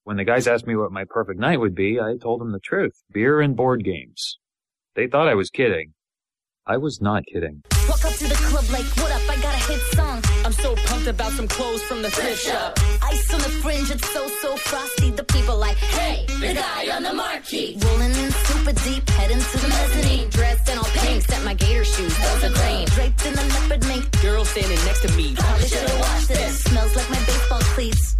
when the guys asked me what my perfect night would be, I told them the truth. Beer and board games. They thought I was kidding. I was not kidding. Walk up to the club like, what up, I got a hit song. I'm so pumped about some clothes from the thrift shop. Ice on the fringe, it's so frosty. The people like, Hey, the guy on the marquee. rolling in super deep, heading to the mezzanine. Dressed in all pink, set my gator shoes, those are green. Draped in a leopard mink, Girl standing next to me. probably should've watched this. Smells like my baseball cleats.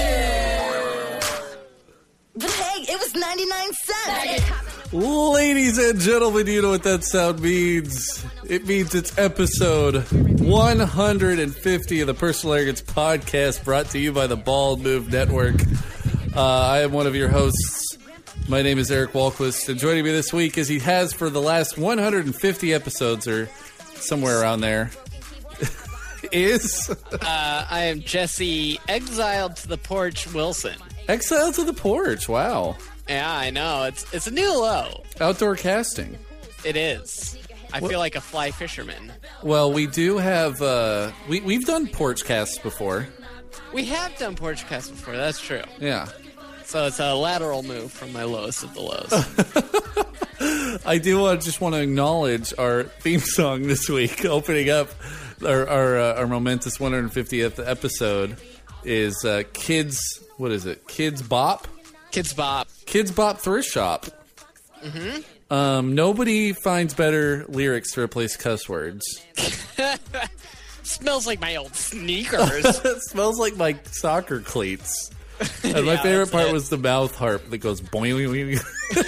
But hey, it was 99 cents. Ladies and gentlemen, you know what that sound means. It means it's episode 150 of the Personal Arrogance Podcast, brought to you by the Bald Move Network. I am one of your hosts. My name is Eric Walquist, and joining me this week, as he has for the last 150 episodes, or somewhere around there, is... I am Jesse, exiled to the porch Wilson. Exile to the Porch, wow. Yeah, I know. It's a new low. Outdoor casting. It is. I feel like a fly fisherman. Well, we do have... we've done porch casts before. We have done porch casts before, that's true. Yeah. So it's a lateral move from my lowest of the lows. I do just want to acknowledge our theme song this week, opening up our momentous 150th episode, is Kids... What is it? Kids Bop? Kids Bop. Kids Bop Thrift Shop. Mm-hmm. Nobody finds better lyrics to replace cuss words. Smells like my old sneakers. It smells like my soccer cleats. And my favorite part was the mouth harp that goes boing.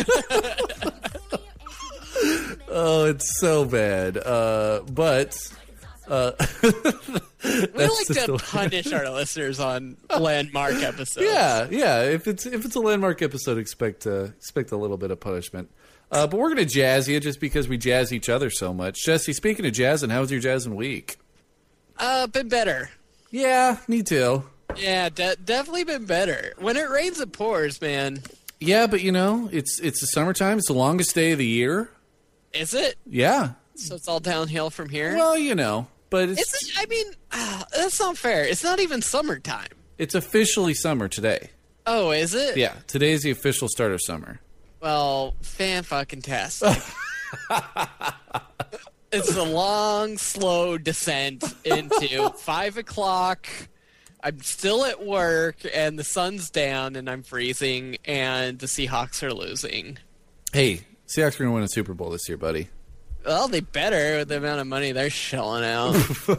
Oh, it's so bad. We like to punish our listeners on landmark episodes. Yeah. If it's a landmark episode, expect a little bit of punishment. But we're gonna jazz you just because we jazz each other so much. Jesse, speaking of jazzing, how was your jazzing week? Been better. Yeah, me too. Yeah, definitely been better. When it rains, it pours, man. Yeah, but it's the summertime. It's the longest day of the year. Is it? Yeah. So it's all downhill from here? Well, but that's not fair. It's not even summertime. It's officially summer today. Oh, is it? Yeah, today's the official start of summer. Well, fan-fucking-tastic. It's a long, slow descent into 5 o'clock. I'm still at work, and the sun's down, and I'm freezing, and the Seahawks are losing. Hey, Seahawks are going to win a Super Bowl this year, buddy. Well, they better with the amount of money they're shelling out.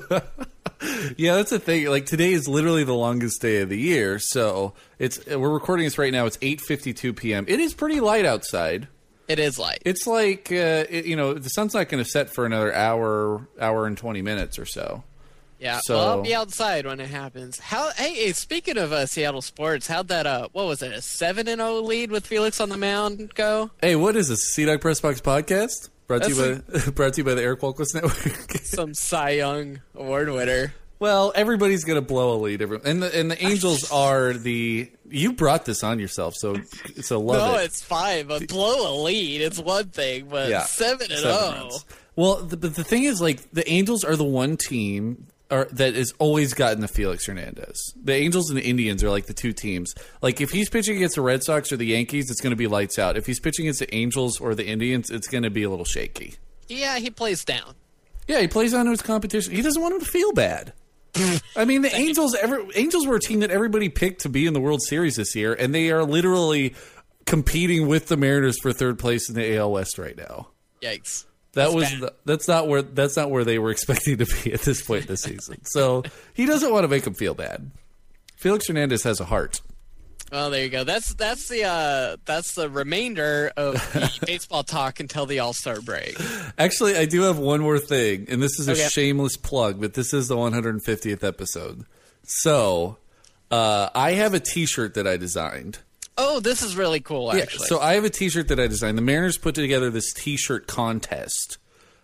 Yeah, that's the thing. Like, today is literally the longest day of the year, so we're recording this right now. It's 8:52 p.m. It is pretty light outside. It is light. It's like, the sun's not going to set for another hour and 20 minutes or so. Yeah, so, well, I'll be outside when it happens. Hey, speaking of Seattle sports, how'd that, what was it, a 7-0 lead with Felix on the mound go? Hey, what is this, Sea Dog Press Box Podcast? Brought to you by the Eric Walquist Network. Some Cy Young Award winner. Well, everybody's going to blow a lead. And the Angels are the... You brought this on yourself, so love it. No, it's fine, but blow a lead, it's one thing, but 7-0. Well, the thing is, like, the Angels are the one team that has always gotten the Felix Hernandez. The Angels and the Indians are like the two teams. Like, if he's pitching against the Red Sox or the Yankees, it's going to be lights out. If he's pitching against the Angels or the Indians, it's going to be a little shaky. Yeah, he plays down. Yeah, he plays down to his competition. He doesn't want him to feel bad. I mean, the Angels were a team that everybody picked to be in the World Series this year, and they are literally competing with the Mariners for third place in the AL West right now. Yikes. That's not where they were expecting to be at this point this season. So he doesn't want to make them feel bad. Felix Hernandez has a heart. Well, there you go. That's the remainder of the baseball talk until the All-Star break. Actually, I do have one more thing, and this is a shameless plug, but this is the 150th episode. So I have a T-shirt that I designed. Oh, this is really cool, actually. Yeah, so I have a T-shirt that I designed. The Mariners put together this T-shirt contest,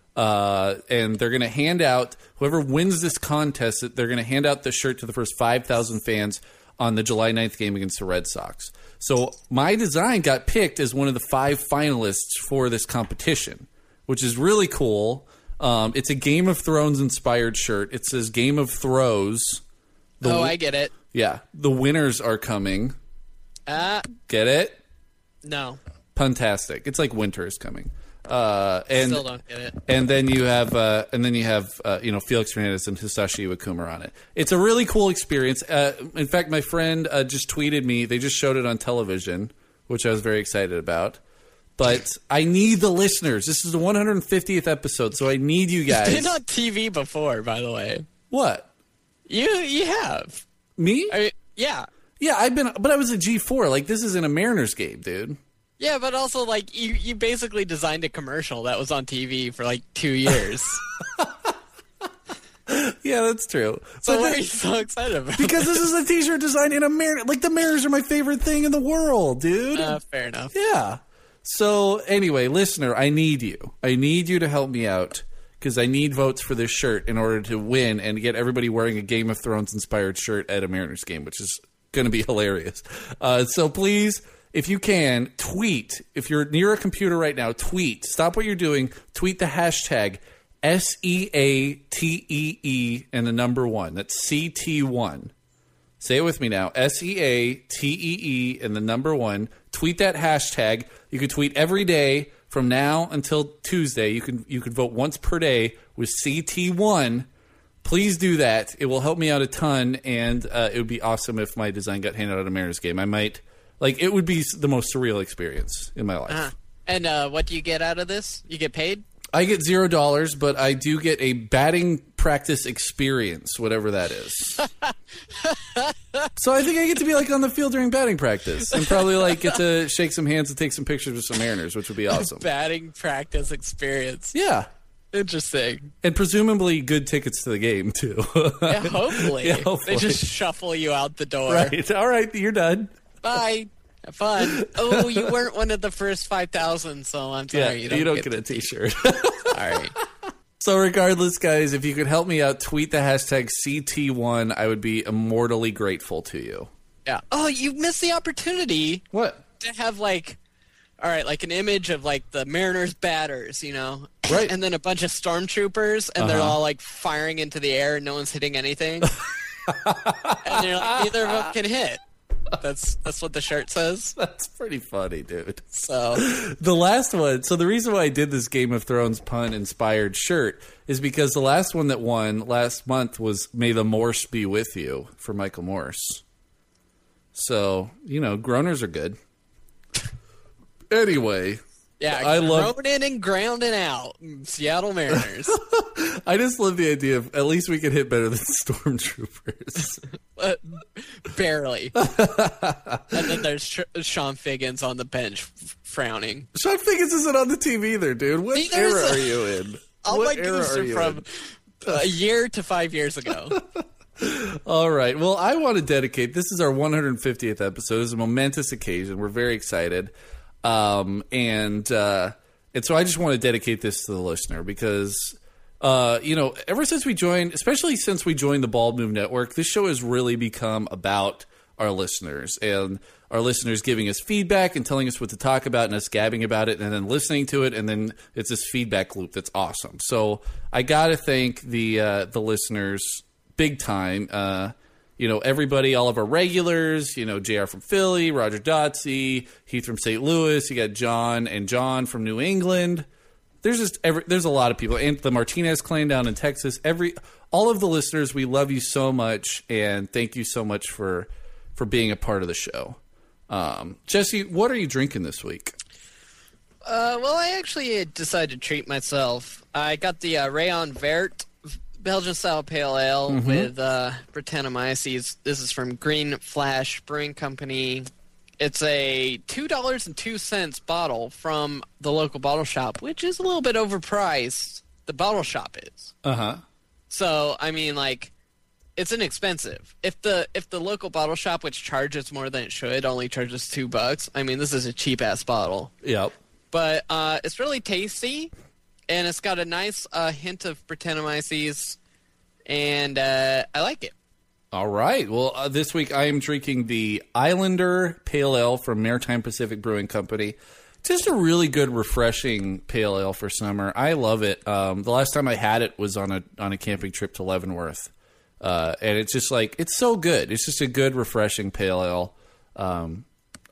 and they're going to hand out, whoever wins this contest, they're going to hand out the shirt to the first 5,000 fans on the July 9th game against the Red Sox. So my design got picked as one of the 5 finalists for this competition, which is really cool. It's a Game of Thrones inspired shirt. It says Game of Throws. I get it. Yeah. The winners are coming. Get it? No. Puntastic. It's like winter is coming. And Still don't get it. And then you have, Felix Hernandez and Hisashi Iwakuma on it. It's a really cool experience. In fact, my friend just tweeted me. They just showed it on television, which I was very excited about. But I need the listeners. This is the 150th episode, so I need you guys. You've been on TV before, by the way. What? You have. Me? Yeah. Yeah, I've been, but I was a G4. Like, this isn't a Mariners game, dude. Yeah, but also, like, you basically designed a commercial that was on TV for, like, 2 years. Yeah, that's true. So what are you so excited about? Because this is a t-shirt design in a Mariners. Like, the Mariners are my favorite thing in the world, dude. Fair enough. Yeah. So, anyway, listener, I need you. I need you to help me out. Because I need votes for this shirt in order to win and get everybody wearing a Game of Thrones-inspired shirt at a Mariners game, which is going to be hilarious. So please, if you can, tweet. If you're near a computer right now, tweet. Stop what you're doing. Tweet the hashtag SEATEE and the number 1. That's CT1. Say it with me now. SEATEE and the number 1. Tweet that hashtag. You can tweet every day. From now until Tuesday, you can vote once per day with CT1. Please do that. It will help me out a ton, and it would be awesome if my design got handed out at a Mariners game. I might, it would be the most surreal experience in my life. And what do you get out of this? You get paid? I get $0, but I do get a batting practice experience, whatever that is. So I think I get to be on the field during batting practice and probably get to shake some hands and take some pictures with some Mariners, which would be awesome. Batting practice experience. Yeah. Interesting. And presumably good tickets to the game, too. Yeah, hopefully. Yeah, hopefully. They just shuffle you out the door. Right. All right, you're done. Bye. Have fun. Oh, you weren't one of the first 5,000, so I'm sorry. Yeah, you don't get a t-shirt. All right. So regardless, guys, if you could help me out, tweet the hashtag CT1. I would be immortally grateful to you. Yeah. Oh, you missed the opportunity. What? To have an image of the Mariners batters, Right. And then a bunch of stormtroopers, and they're all firing into the air, and no one's hitting anything. And you're neither of them can hit. That's what the shirt says. That's pretty funny, dude. So the last one. So the reason why I did this Game of Thrones pun-inspired shirt is because the last one that won last month was "May the Morse be with you" for Michael Morse. So groaners are good. Anyway. Yeah, I love grounding and grounding out. Seattle Mariners. I just love the idea of at least we can hit better than stormtroopers. Barely. And then there's Sean Figgins on the bench frowning. Sean Figgins isn't on the team either, dude. What era are you in? All my games are from a year to 5 years ago. All right. Well, I want to dedicate. This is our 150th episode. It's a momentous occasion. We're very excited. And so I just want to dedicate this to the listener because, ever since we joined, especially since we joined the Bald Move Network, this show has really become about our listeners and our listeners giving us feedback and telling us what to talk about and us gabbing about it and then listening to it. And then it's this feedback loop that's awesome. So I got to thank the listeners big time. Everybody, all of our regulars, JR from Philly, Roger Dotsey, Heath from St. Louis, you got John from New England. There's a lot of people. And the Martinez clan down in Texas. All of the listeners, we love you so much, and thank you so much for being a part of the show. Jesse, what are you drinking this week? Well, I actually decided to treat myself. I got the Rayon Vert Belgian-style pale ale with Brettanomyces. This is from Green Flash Brewing Company. It's a $2.02 bottle from the local bottle shop, which is a little bit overpriced. The bottle shop is. Uh-huh. So, it's inexpensive. If the local bottle shop, which charges more than it should, only charges $2, this is a cheap-ass bottle. Yep. But it's really tasty. And it's got a nice hint of Brettanomyces, and I like it. All right. Well, this week I am drinking the Islander Pale Ale from Maritime Pacific Brewing Company. Just a really good, refreshing pale ale for summer. I love it. The last time I had it was on a camping trip to Leavenworth, and it's just it's so good. It's just a good, refreshing pale ale.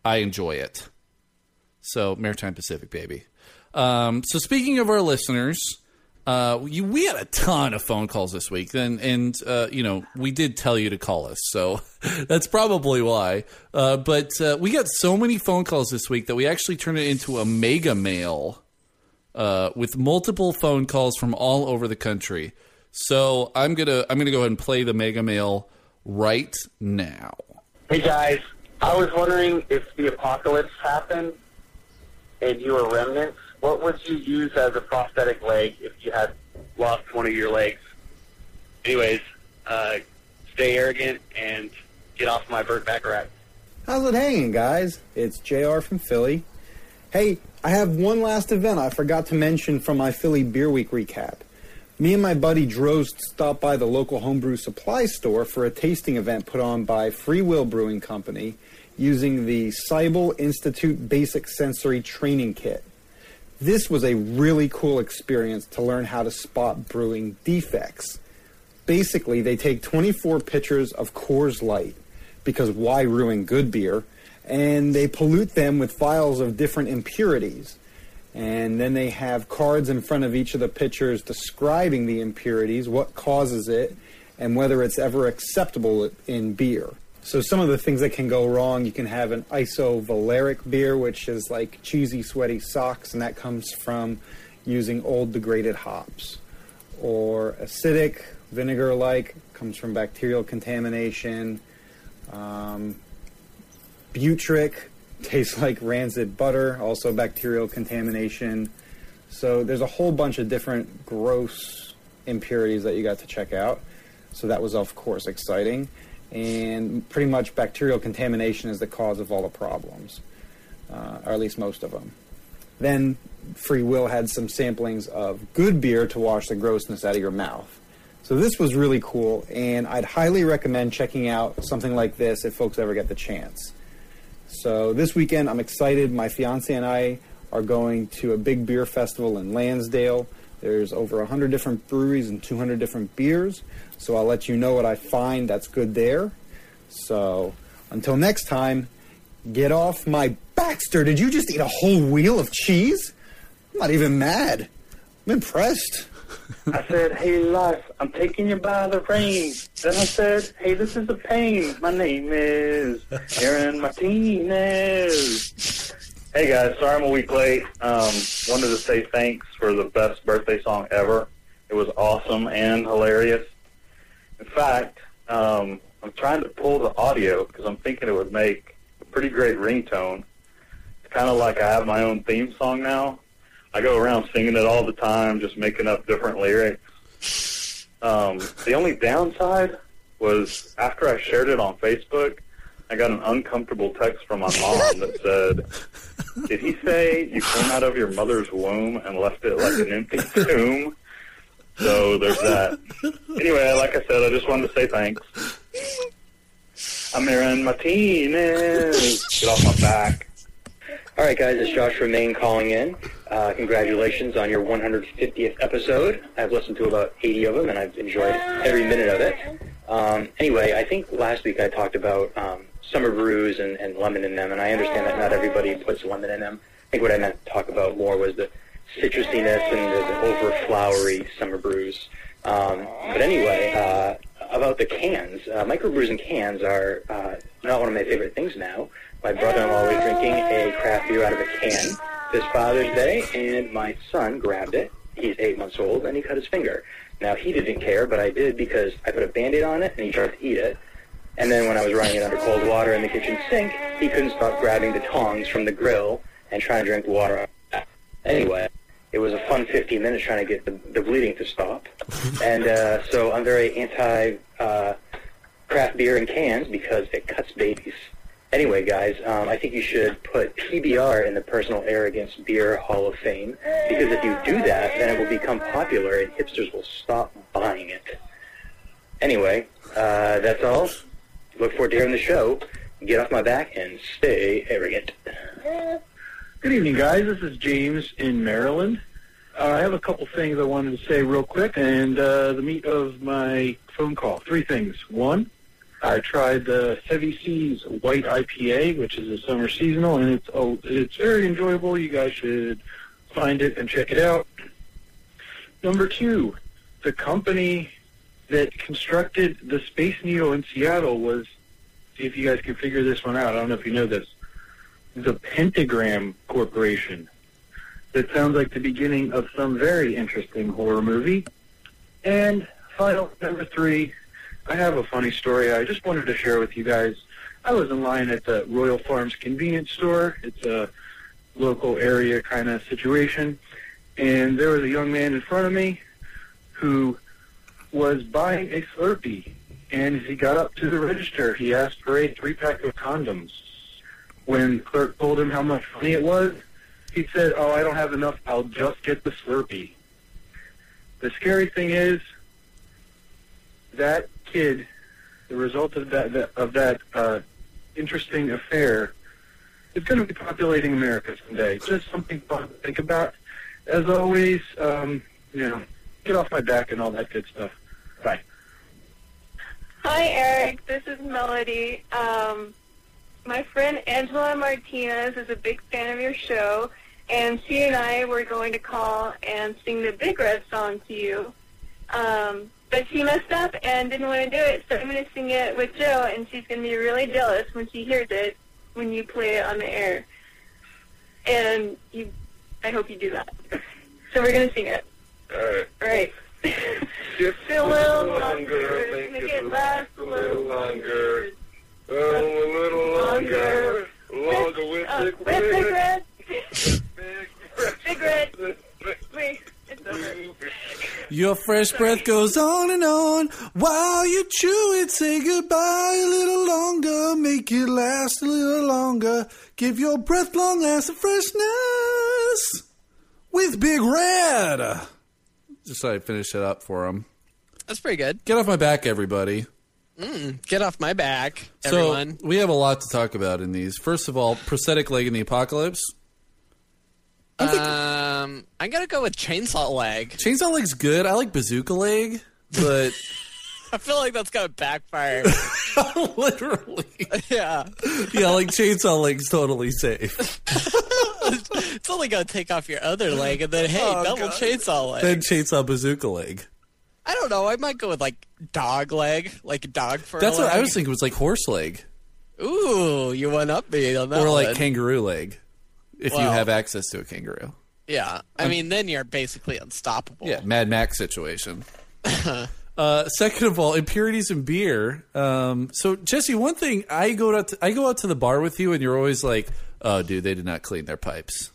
I enjoy it. So Maritime Pacific, baby. So speaking of our listeners, we had a ton of phone calls this week, and we did tell you to call us, so that's probably why. But we got so many phone calls this week that we actually turned it into a mega mail with multiple phone calls from all over the country. So I'm gonna go ahead and play the mega mail right now. Hey guys, I was wondering if the apocalypse happened and you were remnants, what would you use as a prosthetic leg if you had lost one of your legs? Anyways, stay arrogant and get off my Burt Bacharach. How's it hanging, guys? It's JR from Philly. Hey, I have one last event I forgot to mention from my Philly Beer Week recap. Me and my buddy Drost stopped by the local homebrew supply store for a tasting event put on by Free Will Brewing Company using the Seibel Institute Basic Sensory Training Kit. This was a really cool experience to learn how to spot brewing defects. Basically, they take 24 pitchers of Coors Light, because why ruin good beer, and they pollute them with vials of different impurities. And then they have cards in front of each of the pitchers describing the impurities, what causes it, and whether it's ever acceptable in beer. So some of the things that can go wrong, you can have an isovaleric beer, which is like cheesy, sweaty socks, and that comes from using old degraded hops. Or acidic, vinegar-like, comes from bacterial contamination. Butyric, tastes like rancid butter, also bacterial contamination. So there's a whole bunch of different gross impurities that you got to check out. So that was, of course, exciting. And pretty much bacterial contamination is the cause of all the problems, or at least most of them. Then Free Will had some samplings of good beer to wash the grossness out of your mouth. So this was really cool, and I'd highly recommend checking out something like this if folks ever get the chance. So this weekend, I'm excited. My fiance and I are going to a big beer festival in Lansdale. There's over 100 different breweries and 200 different beers. So I'll let you know what I find that's good there. So until next time, get off my Baxter. Did you just eat a whole wheel of cheese? I'm not even mad. I'm impressed. I said, hey, life, I'm taking you by the reins. Then I said, hey, this is a pain. My name is Aaron Martinez. Hey, guys, sorry I'm a week late. Wanted to say thanks for the best birthday song ever. It was awesome and hilarious. In fact, I'm trying to pull the audio because I'm thinking it would make a pretty great ringtone. It's kind of like I have my own theme song now. I go around singing it all the time, just making up different lyrics. The only downside was after I shared it on Facebook, I got an uncomfortable text from my mom that said, did he say you came out of your mother's womb and left it like an empty tomb? So there's that. Anyway, like I said, I just wanted to say thanks. I'm Aaron Martinez. Get off my back. All right, guys, it's Josh from Maine calling in. Congratulations on your 150th episode. I've listened to about 80 of them, and I've enjoyed every minute of it. Anyway, I think last week I talked about summer brews and lemon in them, and I understand that not everybody puts lemon in them. I think what I meant to talk about more was the citrusiness and the over-flowery summer brews. But anyway, about the cans, microbrews in cans are not one of my favorite things now. My brother-in-law was drinking a craft beer out of a can this Father's Day, and my son grabbed it. He's 8 months old, and he cut his finger. Now, he didn't care, but I did because I put a Band-Aid on it, and he tried to eat it. And then when I was running it under cold water in the kitchen sink, he couldn't stop grabbing the tongs from the grill and trying to drink the water out of that. Anyway, it was a fun 15 minutes trying to get the bleeding to stop. And so I'm very anti-craft beer in cans because it cuts babies. Anyway, guys, I think you should put PBR in the Personal Arrogance Beer Hall of Fame, because if you do that, then it will become popular and hipsters will stop buying it. Anyway, that's all. Look forward to hearing the show. Get off my back and stay arrogant. Good evening, guys. This is James in Maryland. I have a couple things I wanted to say real quick, and the meat of my phone call. 3 things. 1, I tried the Heavy Seas White IPA, which is a summer seasonal, and it's very enjoyable. You guys should find it and check it out. Number 2, the company that constructed the Space Needle in Seattle was, see if you guys can figure this one out. I don't know if you know this. The Pentagram Corporation. That sounds like the beginning of some very interesting horror movie. And final, number 3, I have a funny story I just wanted to share with you guys. I was in line at the Royal Farms convenience store. It's a local area kind of situation. And there was a young man in front of me who was buying a Slurpee. And as he got up to the register, he asked for a 3-pack of condoms. When the clerk told him how much money it was, he said, "Oh, I don't have enough. I'll just get the Slurpee." The scary thing is that kid, the result of that interesting affair, is going to be populating America someday. Just something fun to think about. As always, get off my back and all that good stuff. Bye. Hi, Eric. This is Melody. My friend Angela Martinez is a big fan of your show, and she and I were going to call and sing the Big Red song to you. But she messed up and didn't want to do it, so I'm going to sing it with Joe, and she's going to be really jealous when she hears it when you play it on the air. And I hope you do that. So we're going to sing it. All right. Just a little longer, make it last a little longer. A little longer with Big Red. Big Red. Wait, it's over. Your fresh breath goes on and on while you chew it. Say goodbye a little longer, make it last a little longer. Give your breath long lasting freshness with Big Red. Just so I finish it up for him. That's pretty good. Get off my back, everybody. Get off my back, everyone. So we have a lot to talk about in these. First of all, prosthetic leg in the apocalypse. I'm gonna go with chainsaw leg. Chainsaw leg's good. I like bazooka leg, but I feel like that's gonna backfire. literally, yeah, like chainsaw leg's totally safe. It's only gonna take off your other leg, and then double chainsaw leg. Then chainsaw bazooka leg. I don't know. I might go with like dog leg, like dog fur. That's leg. what I was thinking. Was like horse leg. Ooh, you went up me on that. Or like one. Kangaroo leg, if you have access to a kangaroo. Yeah, I mean, then you're basically unstoppable. Yeah, Mad Max situation. Second of all, impurities in beer. So Jesse, one thing, I go out to the bar with you, and you're always like, "Oh, dude, they did not clean their pipes."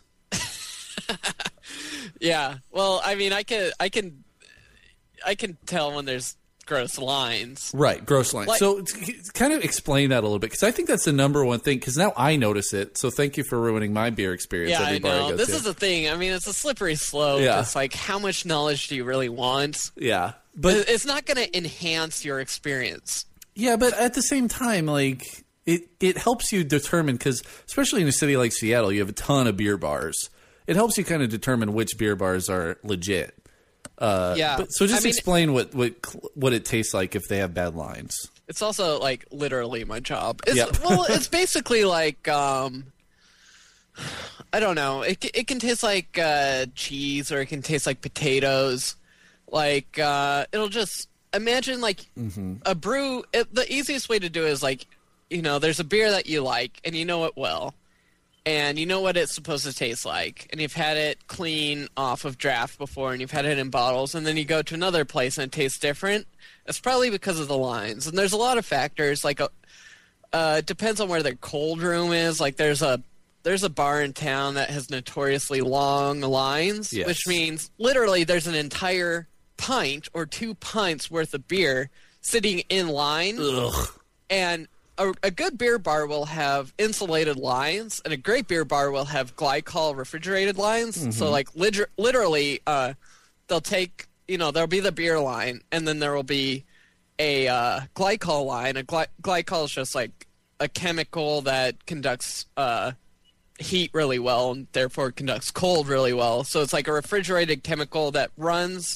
Yeah. Well, I mean, I can tell when there's gross lines. Right, gross lines. So kind of explain that a little bit, because I think that's the number one thing, because now I notice it. So thank you for ruining my beer experience. Yeah, every I bar know. go This to. is the thing. I mean, it's a slippery slope. Yeah. It's like, how much knowledge do you really want? Yeah. But it's not going to enhance your experience. Yeah, but at the same time, like, it helps you determine, because especially in a city like Seattle, you have a ton of beer bars. It helps you kind of determine which beer bars are legit. Yeah. So just explain what it tastes like if they have bad lines. It's also like literally my job. It's, Yep. Well, it's basically like I don't know. It can taste like cheese, or it can taste like potatoes. Like it'll just imagine like a brew. The easiest way to do it is like, there's a beer that you like and you know it well. And you know what it's supposed to taste like. And you've had it clean off of draft before, and you've had it in bottles. And then you go to another place and it tastes different. It's probably because of the lines. And there's a lot of factors. Like, it depends on where their cold room is. Like, there's a bar in town that has notoriously long lines. Yes. Which means literally there's an entire pint or 2 pints worth of beer sitting in line. Ugh. And a good beer bar will have insulated lines, and a great beer bar will have glycol refrigerated lines. So, like, literally, they'll take, there'll be the beer line, and then there will be a glycol line. A glycol is just, like, a chemical that conducts heat really well, and therefore conducts cold really well. So it's like a refrigerated chemical that runs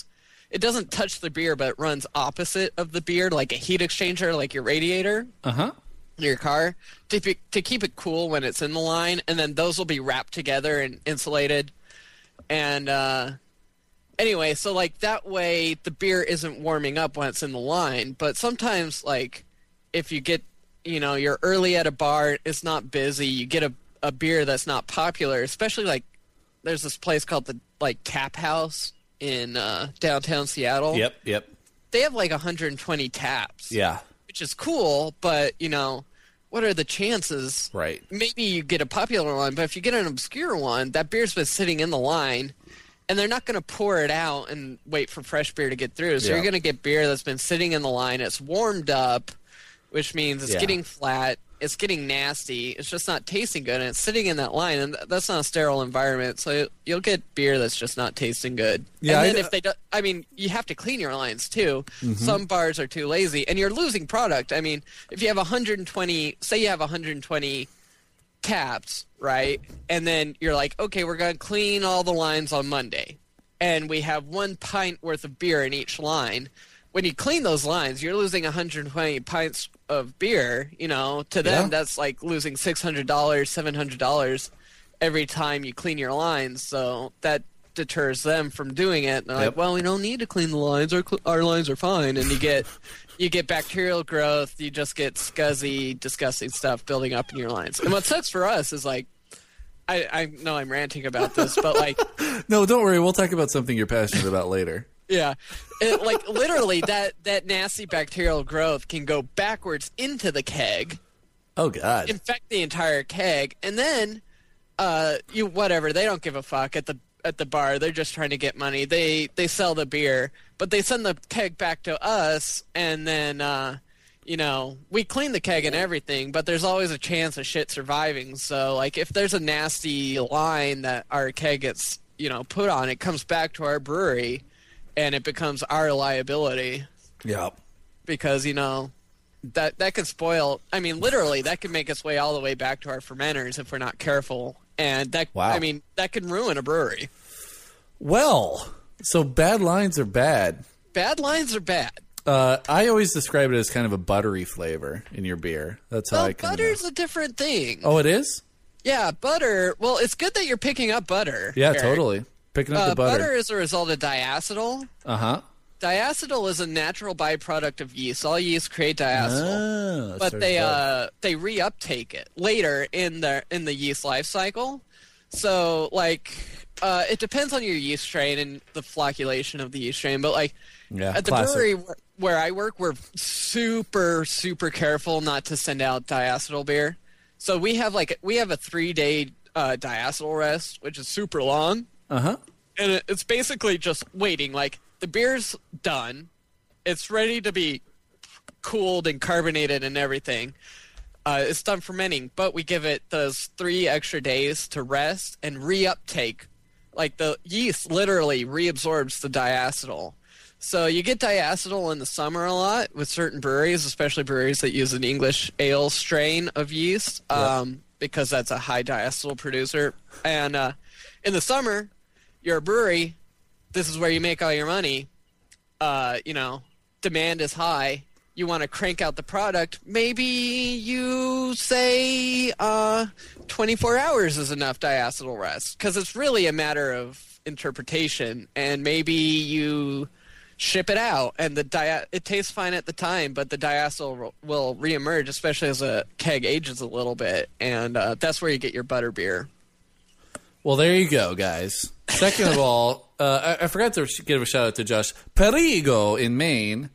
it doesn't touch the beer, but it runs opposite of the beer, like a heat exchanger, like your radiator. Your car to keep it cool when it's in the line, and then those will be wrapped together and insulated. And anyway, so like that way the beer isn't warming up when it's in the line. But sometimes, like if you get, you're early at a bar, it's not busy, you get a beer that's not popular, especially like there's this place called the Tap House in downtown Seattle. Yep. They have like 120 taps. Yeah. Which is cool, but, what are the chances? Right. Maybe you get a popular one, but if you get an obscure one, that beer's been sitting in the line, and they're not going to pour it out and wait for fresh beer to get through. So you're going to get beer that's been sitting in the line. It's warmed up, which means it's getting flat. It's getting nasty. It's just not tasting good, and it's sitting in that line, and that's not a sterile environment. So you'll get beer that's just not tasting good. Yeah, and then if they do, you have to clean your lines too. Some bars are too lazy, and you're losing product. I mean, if you have 120, say you have 120 taps, right? And then you're like, okay, we're going to clean all the lines on Monday, and we have 1 pint worth of beer in each line. When you clean those lines, you're losing 120 pints of beer. To them, that's like losing $600, $700 every time you clean your lines. So that deters them from doing it. And they're like, well, we don't need to clean the lines. Our lines are fine. And you get bacterial growth. You just get scuzzy, disgusting stuff building up in your lines. And what sucks for us is like, I know I'm ranting about this, but like, no, don't worry. We'll talk about something you're passionate about later. Yeah, literally that nasty bacterial growth can go backwards into the keg. Oh God! Infect the entire keg, and then they don't give a fuck at the bar. They're just trying to get money. They sell the beer, but they send the keg back to us, and then we clean the keg and everything, but there's always a chance of shit surviving. So like if there's a nasty line that our keg gets put on, it comes back to our brewery. And it becomes our liability. Yeah. Because, that can spoil. I mean, literally, that can make its way all the way back to our fermenters if we're not careful. And that, that can ruin a brewery. Well, so bad lines are bad. Bad lines are bad. I always describe it as kind of a buttery flavor in your beer. That's how I can. Butter's a different thing. Oh, it is? Yeah, butter. Well, it's good that you're picking up butter. Yeah, Eric. Totally. Picking up the butter. Butter is a result of diacetyl. Diacetyl is a natural byproduct of yeast. All yeast create diacetyl, but they reuptake it later in the yeast life cycle. So it depends on your yeast strain and the flocculation of the yeast strain. But at the brewery where I work, we're super super careful not to send out diacetyl beer. So we have a 3-day diacetyl rest, which is super long. And it's basically just waiting. Like, the beer's done. It's ready to be cooled and carbonated and everything. It's done fermenting, but we give it those 3 extra days to rest and reuptake. Like, the yeast literally reabsorbs the diacetyl. So you get diacetyl in the summer a lot with certain breweries, especially breweries that use an English ale strain of yeast, because that's a high diacetyl producer. And in the summer, you're a brewery, this is where you make all your money. Demand is high. You want to crank out the product. Maybe you say 24 hours is enough diacetyl rest, because it's really a matter of interpretation. And maybe you ship it out, and it tastes fine at the time, but the diacetyl will reemerge, especially as a keg ages a little bit, and that's where you get your butter beer. Well, there you go, guys. Second of all, I forgot to give a shout out to Josh Perigo in Maine.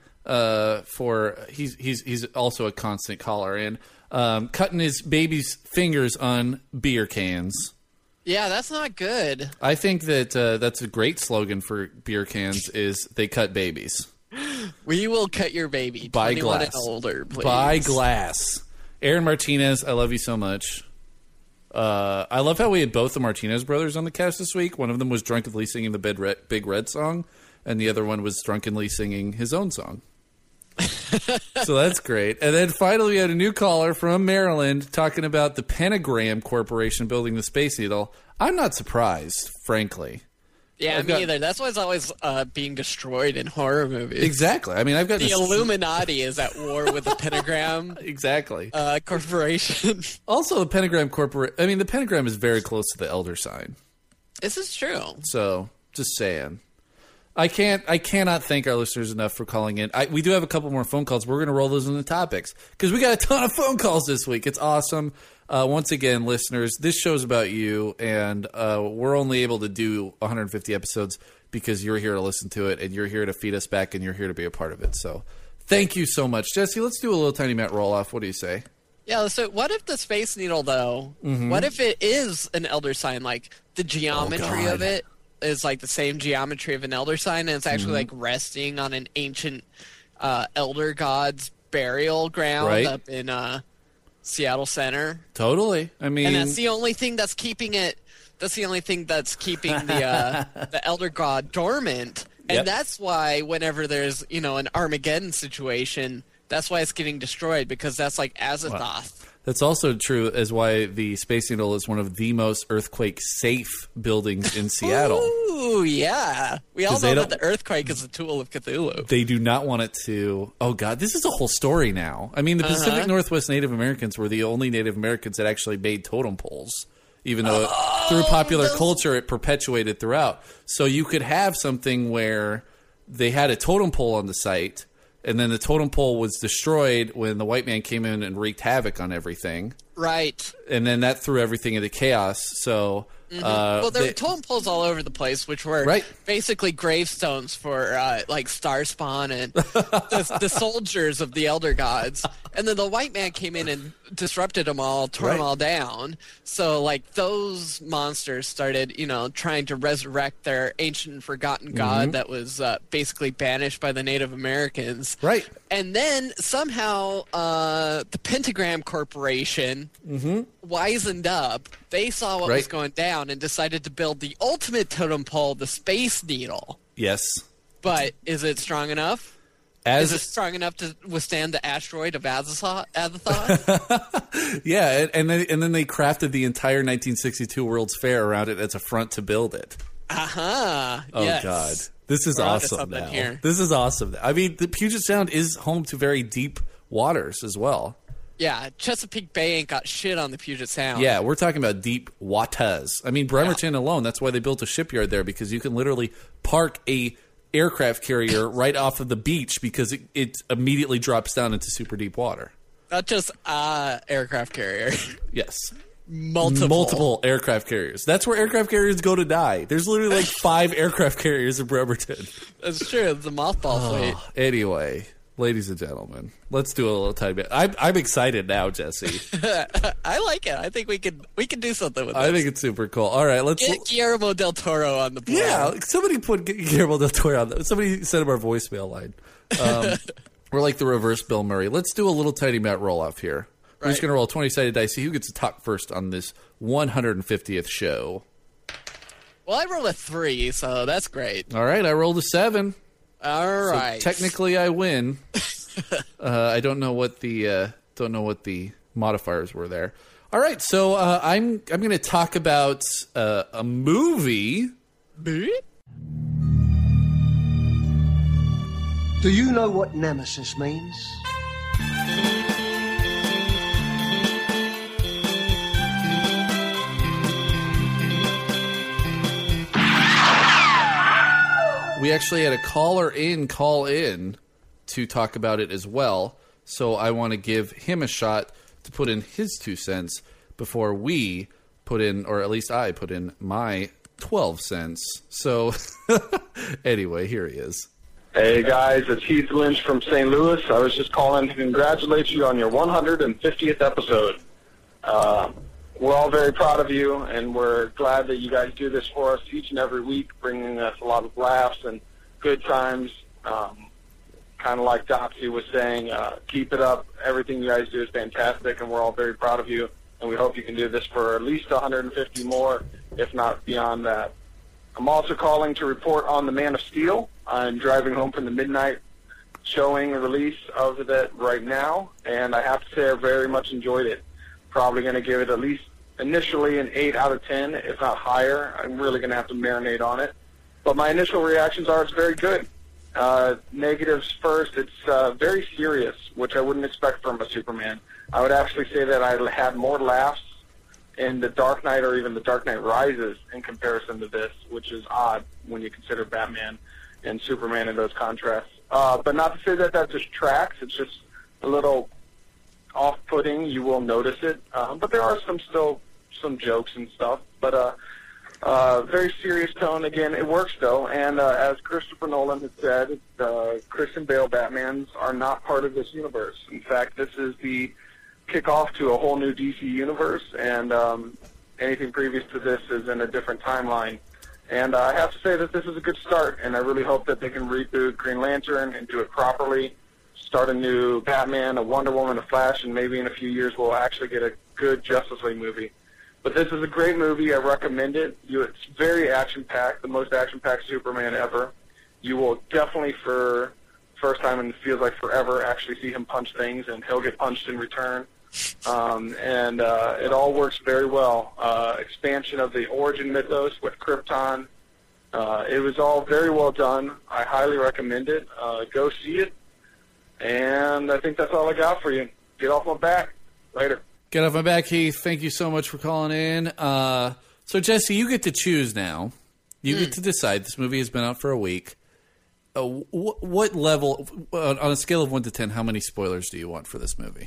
He's also a constant caller, and cutting his baby's fingers on beer cans. Yeah, that's not good. I think that that's a great slogan for beer cans is they cut babies. We will cut your baby. By 21 glass. and older, please. By glass. Aaron Martinez, I love you so much. I love how we had both the Martinez brothers on the cast this week. One of them was drunkenly singing the Big Red song, and the other one was drunkenly singing his own song. So that's great. And then finally we had a new caller from Maryland talking about the Pentagram Corporation building the Space Needle. I'm not surprised, frankly. Yeah, me either. That's why it's always being destroyed in horror movies. Exactly. I mean, I've got the Illuminati is at war with the Pentagram. Exactly. Corporation. Also, the Pentagram Corporation. I mean, the Pentagram is very close to the Elder Sign. This is true. So, just saying. I cannot thank our listeners enough for calling in. We do have a couple more phone calls. We're going to roll those in the topics because we got a ton of phone calls this week. It's awesome. Once again, listeners, this show's about you, and we're only able to do 150 episodes because you're here to listen to it, and you're here to feed us back, and you're here to be a part of it. So thank you so much. Jesse, let's do a little tiny Matt roll-off. What do you say? Yeah, so what if the Space Needle, though, what if it is an Elder Sign? Like, the geometry of it is like the same geometry of an Elder Sign, and it's actually like resting on an ancient Elder God's burial ground up in Seattle Center. Totally. I mean, and that's the only thing that's keeping it. That's the only thing that's keeping the Elder God dormant, and that's why whenever there's an Armageddon situation, that's why it's getting destroyed, because that's like Azathoth. Wow. That's also true as why the Space Needle is one of the most earthquake-safe buildings in Seattle. Ooh, yeah. We all know that the earthquake is a tool of Cthulhu. They do not want it to... Oh, God, this is a whole story now. I mean, the Pacific Northwest Native Americans were the only Native Americans that actually made totem poles, even though through popular culture it perpetuated throughout. So you could have something where they had a totem pole on the site, and then the totem pole was destroyed when the white man came in and wreaked havoc on everything. Right. And then that threw everything into chaos. So, well, there were totem poles all over the place, which were basically gravestones for like Starspawn and the soldiers of the Elder Gods. And then the white man came in and disrupted them all, tore them all down. So, like, those monsters started, trying to resurrect their ancient forgotten god that was basically banished by the Native Americans. Right. And then somehow the Pentagram Corporation wisened up. They saw what was going down and decided to build the ultimate totem pole, the Space Needle. Yes. But is it strong enough? Is it strong enough to withstand the asteroid of Azathoth? Yeah, and then they crafted the entire 1962 World's Fair around it as a front to build it. Oh, yes. God. This is awesome now. Here. This is awesome. I mean, the Puget Sound is home to very deep waters as well. Yeah, Chesapeake Bay ain't got shit on the Puget Sound. Yeah, we're talking about deep waters. I mean, Bremerton alone, that's why they built a shipyard there, because you can literally park a aircraft carrier right off of the beach because it immediately drops down into super deep water. Not just aircraft carrier. Yes. Multiple aircraft carriers. That's where aircraft carriers go to die. There's literally like 5 aircraft carriers in Bremerton. That's true. It's a mothball fleet. Anyway, ladies and gentlemen, let's do a little tiny bit. I'm excited now, Jesse. I like it. I think we can do something with it. I think it's super cool. All right, let's get Guillermo del Toro on the board. Yeah, somebody put Guillermo del Toro on. Somebody sent him our voicemail line. We're like the reverse Bill Murray. Let's do a little tiny Matt roll-off here. We're just going to roll 20-sided dice. See who gets to talk first on this 150th show. Well, I rolled a 3, so that's great. All right, I rolled a 7. All right. So technically, I win. I don't know what the modifiers were there. All right, so I'm going to talk about a movie. Do you know what nemesis means? We actually had a caller call in to talk about it as well. So I want to give him a shot to put in his 2 cents before we put in, or at least I put in my 12 cents. So anyway, here he is. Hey guys, it's Heath Lynch from St. Louis. I was just calling to congratulate you on your 150th episode. We're all very proud of you, and we're glad that you guys do this for us each and every week, bringing us a lot of laughs and good times. Kind of like Doxy was saying, keep it up. Everything you guys do is fantastic, and we're all very proud of you, and we hope you can do this for at least 150 more, if not beyond that. I'm also calling to report on The Man of Steel. I'm driving home from the midnight showing release of that right now, and I have to say I very much enjoyed it. Probably going to give it at least initially an 8 out of 10, if not higher. I'm really going to have to marinate on it. But my initial reactions are it's very good. Negatives first, it's very serious, which I wouldn't expect from a Superman. I would actually say that I had more laughs in The Dark Knight or even The Dark Knight Rises in comparison to this, which is odd when you consider Batman and Superman in those contrasts. But not to say that that just tracks. It's just a little off-putting. You will notice it. But there are some jokes and stuff. But very serious tone. Again, it works, though. And as Christopher Nolan has said, Christian Bale Batmans are not part of this universe. In fact, this is the kickoff to a whole new DC universe, and anything previous to this is in a different timeline. And I have to say that this is a good start, and I really hope that they can reboot Green Lantern and do it properly, start a new Batman, a Wonder Woman, a Flash, and maybe in a few years we'll actually get a good Justice League movie. But this is a great movie. I recommend it. It's very action-packed, the most action-packed Superman ever. You will definitely, for first time and it feels like forever, actually see him punch things, and he'll get punched in return. And it all works very well. Expansion of the origin mythos with Krypton. It was all very well done. I highly recommend it. Go see it. And I think that's all I got for you. Get off my back. Later. Get off my back, Heath. Thank you so much for calling in. So, Jesse, you get to choose now. You get to decide. This movie has been out for a week. What level, on a scale of 1 to 10, how many spoilers do you want for this movie?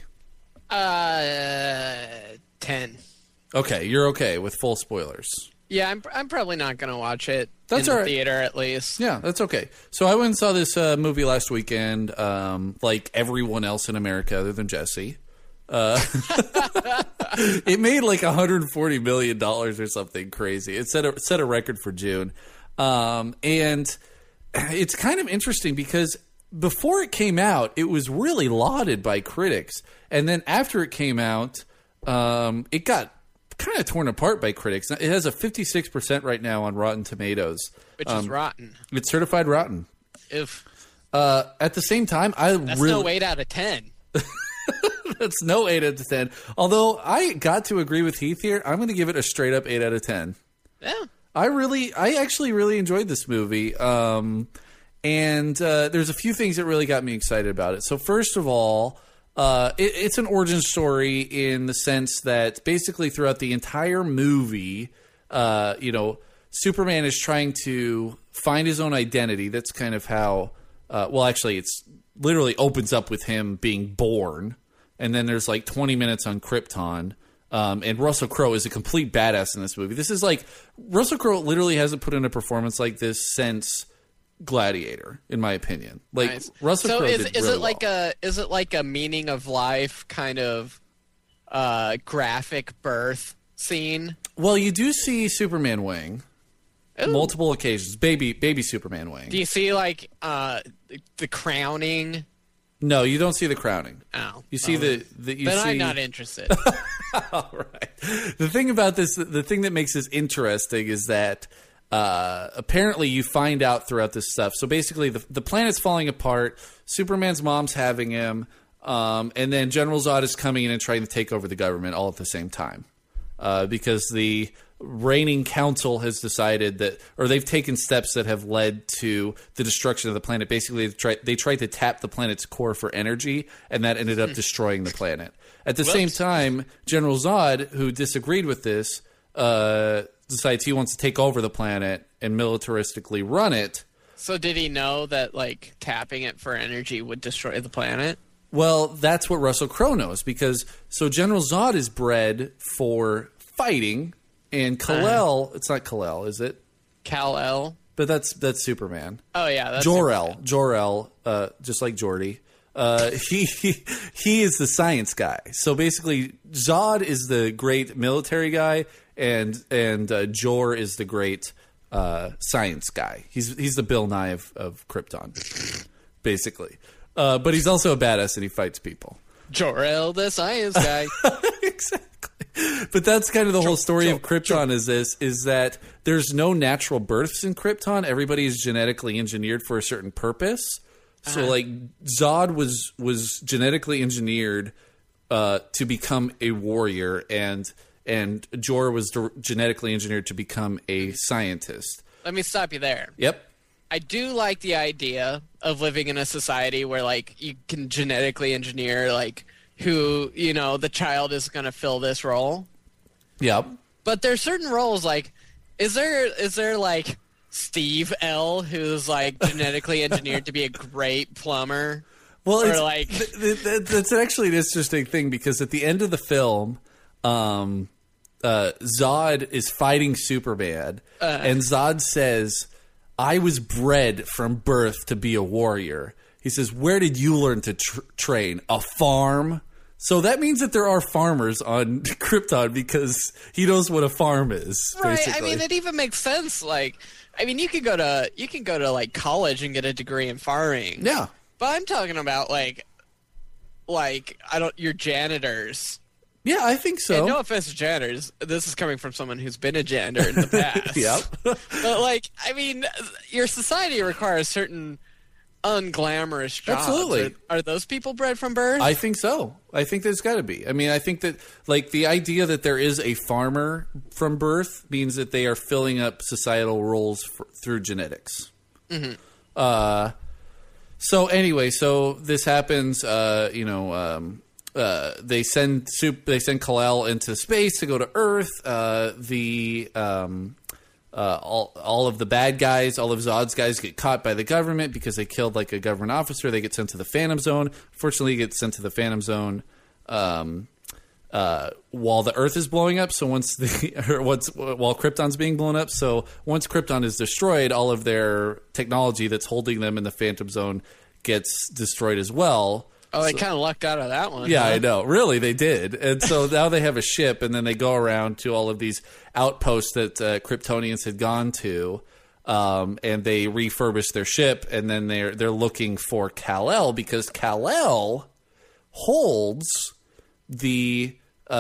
10. Okay, you're okay with full spoilers. Yeah, I'm probably not going to watch it That's in all the right. theater, at least. Yeah, that's okay. So I went and saw this movie last weekend, like everyone else in America other than Jesse. It made like $140 million or something crazy. It set a record for June. And it's kind of interesting because before it came out, it was really lauded by critics. And then after it came out, it got kind of torn apart by critics. It has a 56% right now on Rotten Tomatoes. Which is rotten. It's certified rotten. If At the same time, That's no 8 out of 10. That's no 8 out of 10. Although I got to agree with Heath here, I'm going to give it a straight up 8 out of 10. Yeah. I actually really enjoyed this movie. And there's a few things that really got me excited about it. So first of all, it's an origin story in the sense that basically throughout the entire movie, Superman is trying to find his own identity. That's kind of how, actually it's literally opens up with him being born. And then there's like 20 minutes on Krypton. And Russell Crowe is a complete badass in this movie. This is like, Russell Crowe literally hasn't put in a performance like this since Gladiator, in my opinion. Like Nice. Russell Crowe did really well. Is it like a meaning of life kind of graphic birth scene? Well, you do see Superman wing. Ooh. Multiple occasions. Baby Superman wing. Do you see like the crowning? No, you don't see the crowning. Oh. You see I'm not interested. All right. The thing about this, the thing that makes this interesting is that apparently you find out throughout this stuff. So basically the planet's falling apart. Superman's mom's having him. And then General Zod is coming in and trying to take over the government all at the same time. Because the reigning council has decided that, or they've taken steps that have led to the destruction of the planet. Basically, they tried to tap the planet's core for energy, and that ended up destroying the planet. At the same time, General Zod, who disagreed with this, decides he wants to take over the planet and militaristically run it. So did he know that like tapping it for energy would destroy the planet? Well, that's what Russell Crowe knows, because so General Zod is bred for fighting, and Kal-El, it's not Kal-El, is it? Kal-El? But that's Superman. Oh yeah, that's Jor-El, just like Geordi. He is the science guy. So basically, Zod is the great military guy, and Jor is the great science guy. He's the Bill Nye of Krypton, basically. But he's also a badass and he fights people. Jor-El, the science guy. Exactly. But that's kind of the whole story of Krypton is that there's no natural births in Krypton. Everybody is genetically engineered for a certain purpose. So like Zod was genetically engineered to become a warrior, and Jor was genetically engineered to become a scientist. let me stop you there. Yep. I do like the idea of living in a society where, like, you can genetically engineer, like, who, you know, the child is going to fill this role. Yep. But there's certain roles, like, is there like Steve L, who's like genetically engineered to be a great plumber? Well, or it's, like that's actually an interesting thing because at the end of the film, Zod is fighting Superman, and Zod says, "I was bred from birth to be a warrior." He says, "Where did you learn to train? A farm?" So that means that there are farmers on Krypton because he knows what a farm is. Right. Basically. I mean, it even makes sense. Like, I mean, you can go to like college and get a degree in farming. Yeah. But I'm talking about like your janitors. Yeah, I think so. And no offense to janitors. This is coming from someone who's been a janitor in the past. Yep. But like, I mean, your society requires certain unglamorous jobs. Absolutely. Are those people bred from birth? I think so. I think there's got to be. I mean, I think that like the idea that there is a farmer from birth means that they are filling up societal roles through genetics. Mm-hmm. So anyway, so this happens. They send Kal-El into space to go to Earth. All of the bad guys, all of Zod's guys get caught by the government because they killed like a government officer. They get sent to the Phantom Zone. Fortunately, they get sent to the Phantom Zone while the Earth is blowing up. So while Krypton's being blown up. So once Krypton is destroyed, all of their technology that's holding them in the Phantom Zone gets destroyed as well. Oh, they kind of lucked out of that one. Yeah, huh? I know. Really, they did. And so now they have a ship, and then they go around to all of these outposts that Kryptonians had gone to, and they refurbish their ship, and then they're looking for Kal-El because Kal-El holds the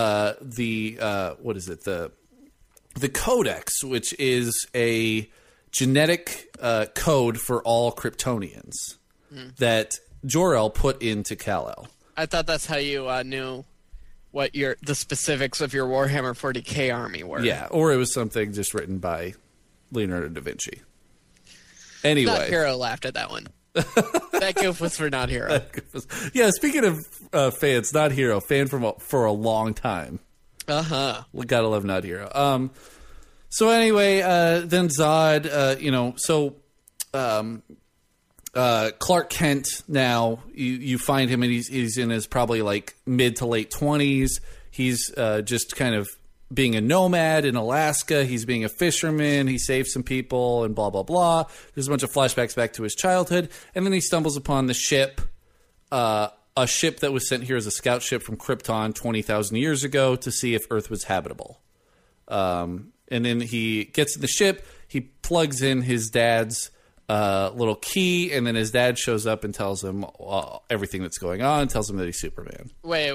Codex, which is a genetic code for all Kryptonians that Jor-El put into Kal-El. I thought that's how you knew what the specifics of your Warhammer 40K army were. Yeah, or it was something just written by Leonardo da Vinci. Anyway. Not Hero laughed at that one. That goof was for Not Hero. Yeah, speaking of fans, Not Hero, fan for a long time. Uh-huh. We gotta love Not Hero. So anyway, then Zod, Clark Kent now, you find him and he's in his probably like mid to late 20s. He's just kind of being a nomad in Alaska. He's being a fisherman. He saves some people and blah, blah, blah. There's a bunch of flashbacks back to his childhood. And then he stumbles upon the ship, a ship that was sent here as a scout ship from Krypton 20,000 years ago to see if Earth was habitable. And then he gets in the ship. He plugs in his dad's little key, and then his dad shows up and tells him everything that's going on, tells him that he's Superman. Wait.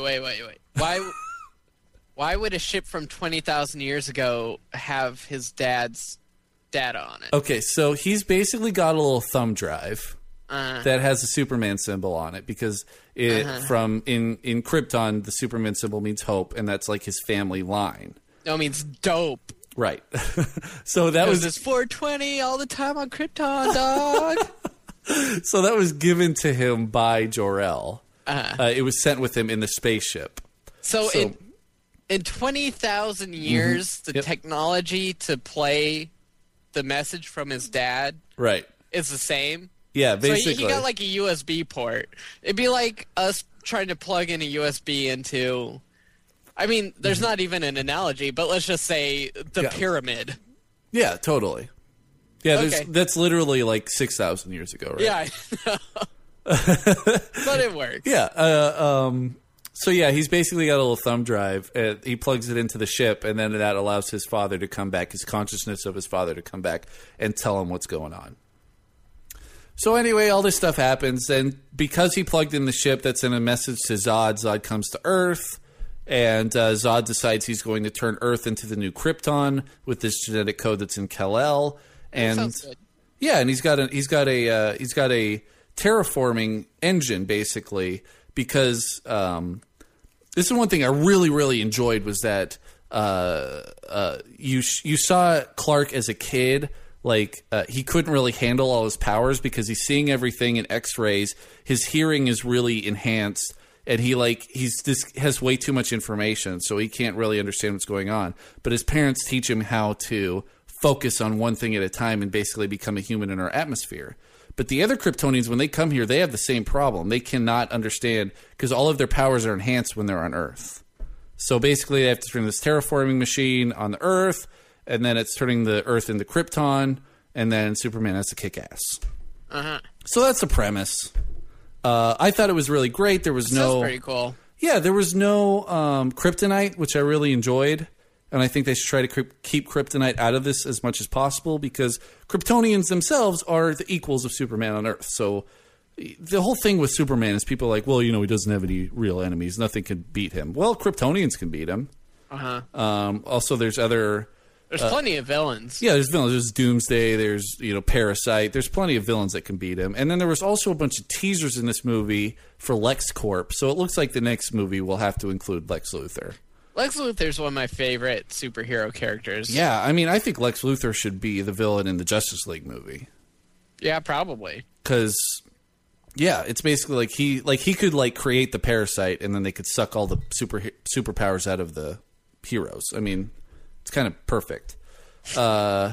Why would a ship from 20,000 years ago have his dad's data on it? Okay, so he's basically got a little thumb drive that has a Superman symbol on it because in Krypton, the Superman symbol means hope, and that's like his family line. No, it means dope. Right. So that was it's 420 all the time on Krypton, dog. So that was given to him by Jor-El. It was sent with him in the spaceship. So in 20,000 years, the technology to play the message from his dad is the same? Yeah, basically. So he got like a USB port. It'd be like us trying to plug in a USB into... I mean, there's not even an analogy, but let's just say the pyramid. Yeah, totally. Yeah, Okay. That's literally like 6,000 years ago, right? Yeah, I know. But it works. Yeah. So yeah, he's basically got a little thumb drive. He plugs it into the ship, and then that allows his father to come back, his consciousness of his father to come back and tell him what's going on. So anyway, all this stuff happens, and because he plugged in the ship that sent a message to Zod, Zod comes to Earth. And Zod decides he's going to turn Earth into the new Krypton with this genetic code that's in Kal-El. And sounds good. Yeah, and he's got a terraforming engine basically because this is one thing I really, really enjoyed was that you saw Clark as a kid he couldn't really handle all his powers because he's seeing everything in X-rays. His hearing is really enhanced, and has way too much information, so he can't really understand what's going on. But his parents teach him how to focus on one thing at a time and basically become a human in our atmosphere. But the other Kryptonians, when they come here, they have the same problem. They cannot understand because all of their powers are enhanced when they're on Earth. So basically, they have to turn this terraforming machine on the Earth, and then it's turning the Earth into Krypton, and then Superman has to kick ass. So that's the premise. I thought it was really great. There was Sounds pretty cool. Yeah, there was no kryptonite, which I really enjoyed. And I think they should try to keep kryptonite out of this as much as possible because Kryptonians themselves are the equals of Superman on Earth. So the whole thing with Superman is people are like, well, he doesn't have any real enemies. Nothing can beat him. Well, Kryptonians can beat him. Also, there's plenty of villains. Yeah, there's villains. There's Doomsday. There's, Parasite. There's plenty of villains that can beat him. And then there was also a bunch of teasers in this movie for LexCorp. So it looks like the next movie will have to include Lex Luthor. Lex Luthor's one of my favorite superhero characters. Yeah, I mean, I think Lex Luthor should be the villain in the Justice League movie. Yeah, probably. Because, it's basically he could create the parasite, and then they could suck all the superpowers out of the heroes. I mean, it's kind of perfect. But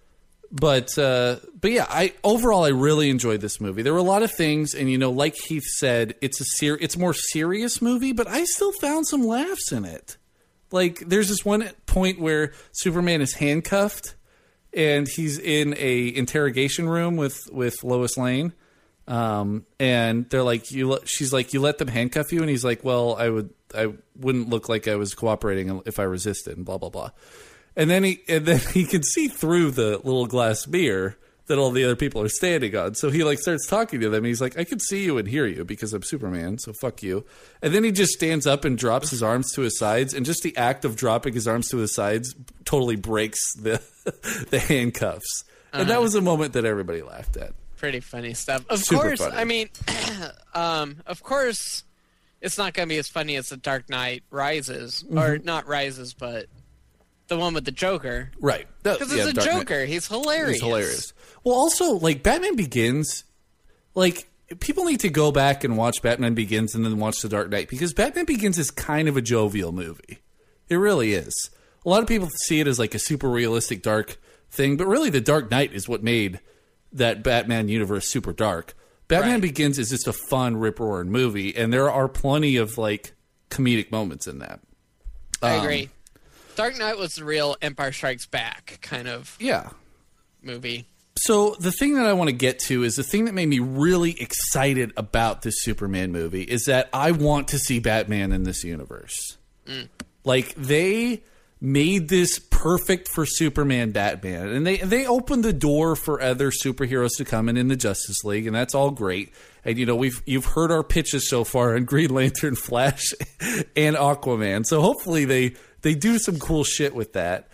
yeah, overall I really enjoyed this movie. There were a lot of things, and like Heath said, it's a more serious movie, but I still found some laughs in it. There's this one point where Superman is handcuffed, and he's in a interrogation room with Lois Lane, and they're like, she's like, you let them handcuff you, and he's like, well, I wouldn't look like I was cooperating if I resisted, and blah blah blah. And then he can see through the little glass mirror that all the other people are standing on. So he starts talking to them. And he's like, I can see you and hear you because I'm Superman. So fuck you. And then he just stands up and drops his arms to his sides. And just the act of dropping his arms to his sides totally breaks the handcuffs. And that was a moment that everybody laughed at. Pretty funny stuff. Of Super course, funny. I mean, of course, it's not going to be as funny as The Dark Knight Rises. Or not Rises, but the one with the Joker. Right. Because it's a Joker. He's hilarious. He's hilarious. Well, also, Batman Begins, people need to go back and watch Batman Begins and then watch The Dark Knight, because Batman Begins is kind of a jovial movie. It really is. A lot of people see it as a super realistic, dark thing, but really The Dark Knight is what made that Batman universe super dark. Batman Begins is just a fun, rip-roaring movie, and there are plenty of, comedic moments in that. I agree. Dark Knight was the real Empire Strikes Back kind of movie. So the thing that I want to get to is the thing that made me really excited about this Superman movie is that I want to see Batman in this universe. They made this perfect for Superman Batman, and they opened the door for other superheroes to come in the Justice League, and that's all great. And you've heard our pitches so far on Green Lantern, Flash, and Aquaman. So hopefully they do some cool shit with that.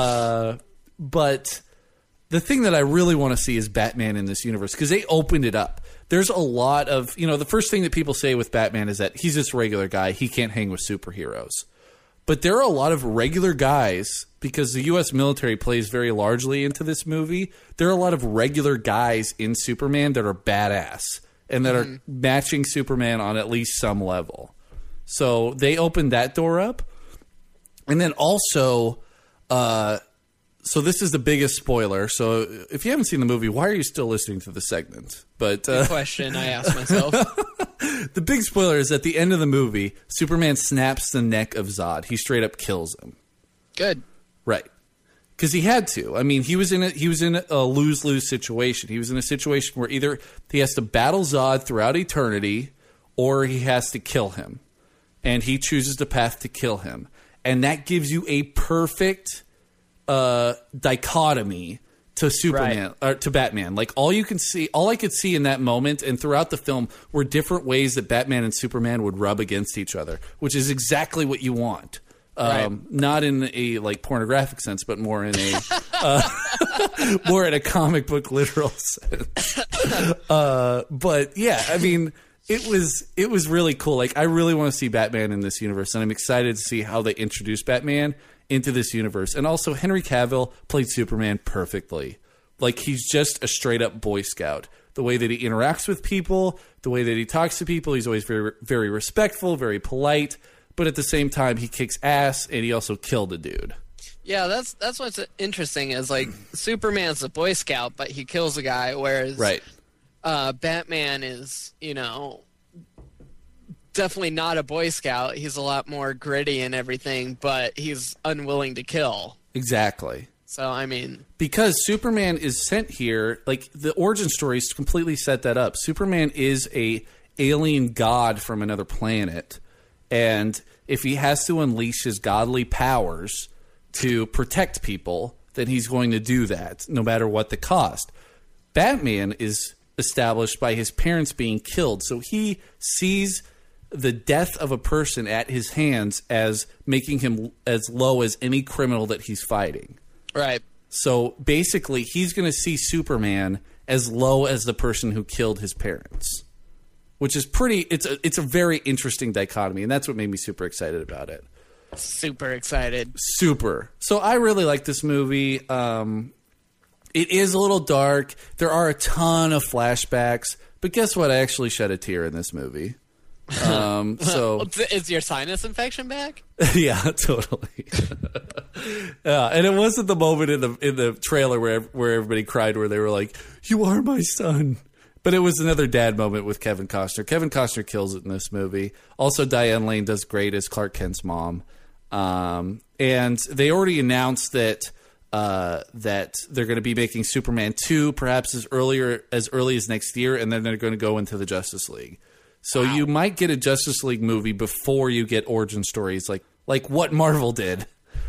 But the thing that I really want to see is Batman in this universe, because they opened it up. There's a lot of, the first thing that people say with Batman is that he's just a regular guy. He can't hang with superheroes. But there are a lot of regular guys, because the U.S. military plays very largely into this movie. There are a lot of regular guys in Superman that are badass and that are matching Superman on at least some level. So they opened that door up. And then also, so this is the biggest spoiler. So if you haven't seen the movie, why are you still listening to the segment? But good question I asked myself. The big spoiler is at the end of the movie, Superman snaps the neck of Zod. He straight up kills him. Good. Right. Because he had to. I mean, he was in a lose-lose situation. He was in a situation where either he has to battle Zod throughout eternity, or he has to kill him. And he chooses the path to kill him. And that gives you a perfect dichotomy to Superman or to Batman. All I could see in that moment and throughout the film were different ways that Batman and Superman would rub against each other, which is exactly what you want. Not in a pornographic sense, but more in a more in a comic book literal sense. But yeah, I mean, it was really cool. I really want to see Batman in this universe, and I'm excited to see how they introduce Batman into this universe. And also, Henry Cavill played Superman perfectly. like he's just a straight up Boy Scout. The way that he interacts with people, the way that he talks to people, he's always very, very respectful, very polite. But at the same time, he kicks ass, and he also killed a dude. Yeah, that's what's interesting is like Superman's a Boy Scout, but he kills a guy, whereas Batman is, definitely not a Boy Scout. He's a lot more gritty and everything, but he's unwilling to kill. Exactly. So, I mean... Because Superman is sent here, like, the origin stories completely set that up. Superman is a alien god from another planet, and if he has to unleash his godly powers to protect people, then he's going to do that, no matter what the cost. Batman is established by his parents being killed, so he sees the death of a person at his hands as making him as low as any criminal that he's fighting. Right. So basically, he's going to see Superman as low as the person who killed his parents, which is pretty. It's a very interesting dichotomy, and that's what made me super excited about it. Super excited. Super. So I really like this movie. It is a little dark. There are a ton of flashbacks, but guess what? I actually shed a tear in this movie. So is your sinus infection back? Yeah, totally. Yeah, and it wasn't the moment in the trailer where everybody cried, where they were like, "You are my son." But it was another dad moment with Kevin Costner. Kevin Costner kills it in this movie. Also, Diane Lane does great as Clark Kent's mom. And they already announced that they're going to be making Superman 2 perhaps as early as next year, and then they're going to go into the Justice League. So you might get a Justice League movie before you get origin stories like what Marvel did.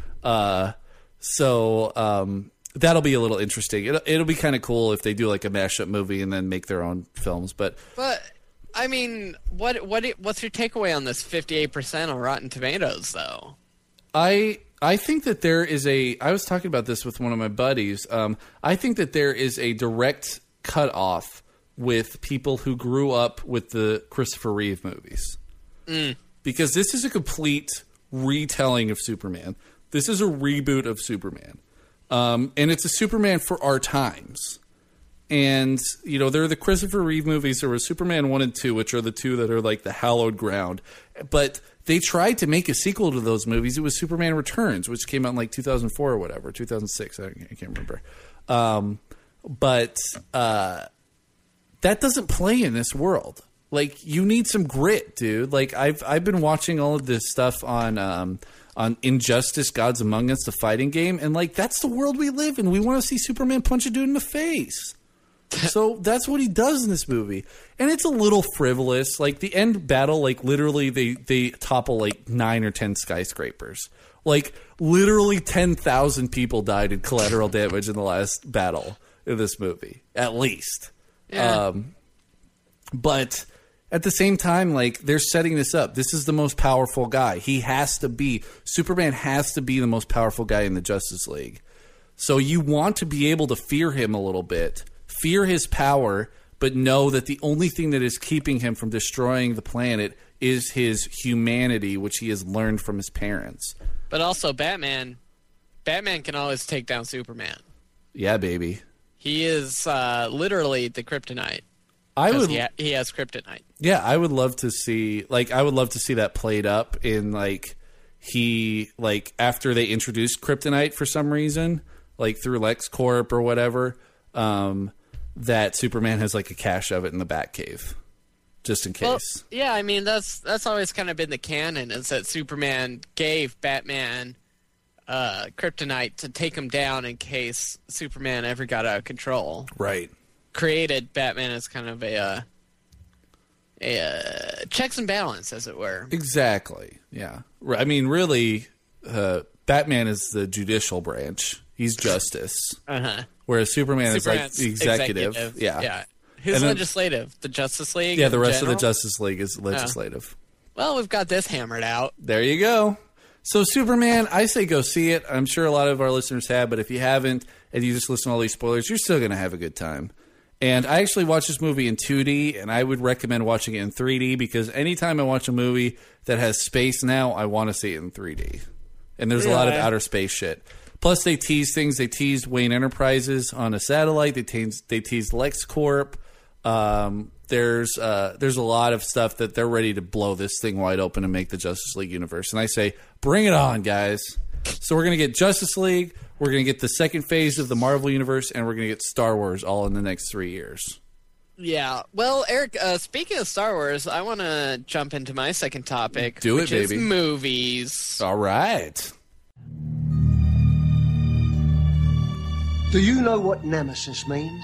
So that'll be a little interesting. It'll be kind of cool if they do like a mashup movie and then make their own films. But I mean, what's your takeaway on this 58% on Rotten Tomatoes, though? I think that there is I was talking about this with one of my buddies. I think that there is a direct cutoff with people who grew up with the Christopher Reeve movies. Because this is a complete retelling of Superman. This is a reboot of Superman. And it's a Superman for our times. And, there are the Christopher Reeve movies. There was Superman 1 and 2, which are the two that are like the hallowed ground. But they tried to make a sequel to those movies. It was Superman Returns, which came out in like 2004 or whatever, 2006. I can't remember. But that doesn't play in this world. Like, you need some grit, dude. Like, I've been watching all of this stuff on Injustice, Gods Among Us, the fighting game, and like that's the world we live in. We want to see Superman punch a dude in the face. So that's what he does in this movie. And it's a little frivolous. Like, the end battle, like, literally they topple like 9 or 10 skyscrapers. Like, literally 10,000 people died in collateral damage in the last battle in this movie, at least. Yeah. But at the same time, like, they're setting this up. This is the most powerful guy. Superman has to be the most powerful guy in the Justice League. So you want to be able to fear him a little bit, fear his power, but know that the only thing that is keeping him from destroying the planet is his humanity, which he has learned from his parents. But also Batman can always take down Superman. Yeah, baby. He is literally the kryptonite. He has kryptonite. Yeah, I would love to see that played up in after they introduced kryptonite for some reason, like through LexCorp or whatever, that Superman has like a cache of it in the Batcave, just in case. Well, yeah, I mean that's always kind of been the canon, is that Superman gave Batman kryptonite to take him down in case Superman ever got out of control. Right. Created Batman as kind of a checks and balance, as it were. Exactly. Yeah. I mean, really, Batman is the judicial branch. He's justice. Whereas Superman is like the executive. Yeah. Who's legislative? The Justice League? Yeah, the rest of the Justice League is legislative. Well, we've got this hammered out. There you go. So Superman, I say go see it. I'm sure a lot of our listeners have, but if you haven't and you just listen to all these spoilers, you're still going to have a good time. And I actually watched this movie in 2D, and I would recommend watching it in 3D because anytime I watch a movie that has space now, I want to see it in 3D. And there's a lot of outer space shit. Plus, they tease things. They teased Wayne Enterprises on a satellite. They teased LexCorp. There's a lot of stuff that they're ready to blow this thing wide open and make the Justice League universe. And I say, bring it on, guys. So we're going to get Justice League, we're going to get the second phase of the Marvel universe, and we're going to get Star Wars all in the next 3 years. Yeah. Well, Eric, speaking of Star Wars, I want to jump into my second topic. Do it, which is baby. movies. All right. Do you know what nemesis means?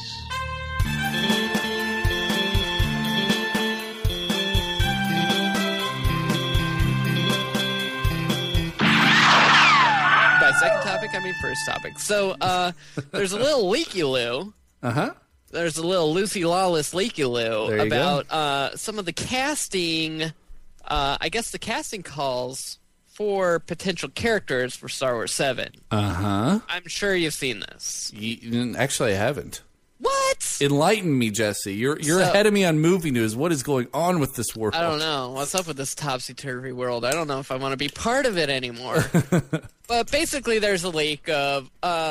By second topic, I mean first topic. So, there's a little leaky-loo. Uh-huh. There's a little Lucy Lawless leaky-loo There you about some of the casting, I guess the casting calls for potential characters for Star Wars 7. Uh-huh. I'm sure you've seen this. Actually, I haven't. What? Enlighten me, Jesse. You're So- ahead of me on movie news. What is going on with this world? I don't know. What's up with this topsy-turvy world? I don't know if I want to be part of it anymore. But basically, there's a leak of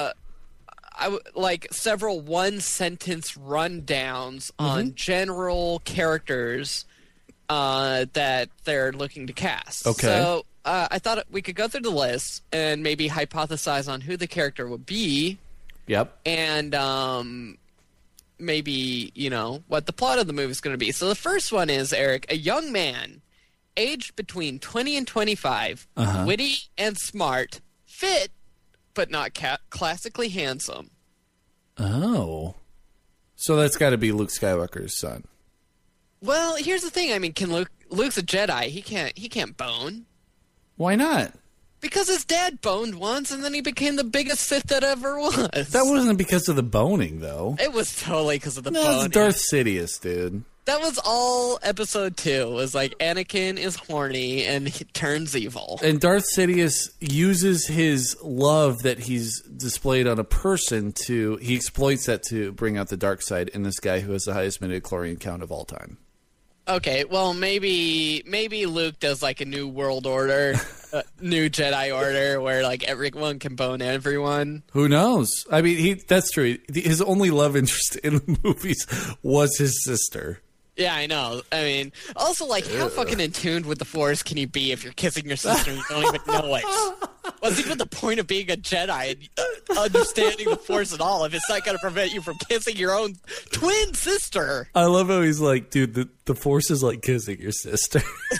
like several one-sentence rundowns on general characters that they're looking to cast. Okay. So I thought we could go through the list and maybe hypothesize on who the character would be. Yep. And maybe, what the plot of the movie is going to be. So the first one is, Eric, a young man, aged between 20 and 25, witty and smart, fit, but not classically handsome. Oh. So that's got to be Luke Skywalker's son. Well, here's the thing. I mean, Luke's a Jedi. He can't bone. Why not? Because his dad boned once, and then he became the biggest Sith that ever was. That wasn't because of the boning, though. It was totally because of the No, boning. it's Darth Sidious, dude. That was all episode 2. Was like Anakin is horny and he turns evil. And Darth Sidious uses his love that he's displayed on a person he exploits that to bring out the dark side in this guy who has the highest midichlorian count of all time. Okay, well maybe Luke does like a new world order, new Jedi order where like everyone can bone everyone. Who knows? I mean, that's true. His only love interest in the movies was his sister. Yeah, I know. I mean, also, like, how fucking in tune with the Force can you be if you're kissing your sister and you don't even know it? What's even the point of being a Jedi and understanding the Force at all if it's not going to prevent you from kissing your own twin sister? I love how he's like, dude, the Force is like kissing your sister.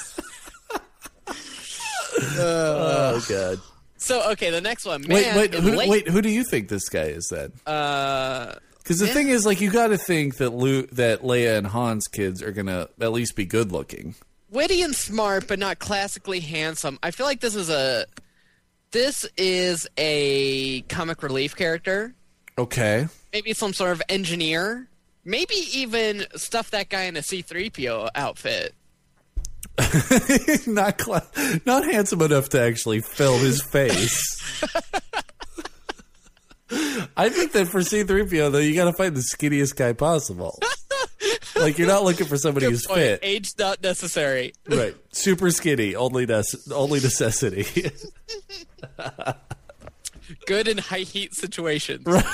Oh, God. So, okay, the next one. Wait, who do you think this guy is then? Because the thing is, like, you got to think that Leia and Han's kids are going to at least be good looking. Witty and smart, but not classically handsome. I feel like this is a comic relief character. Okay. Maybe some sort of engineer. Maybe even stuff that guy in a C-3PO outfit. Not handsome enough to actually film his face. I think that for C-3PO, though, you got to find the skinniest guy possible. Like, you're not looking for somebody who's fit. Age not necessary. Right. Super skinny, only necessity. Good in high heat situations. Right.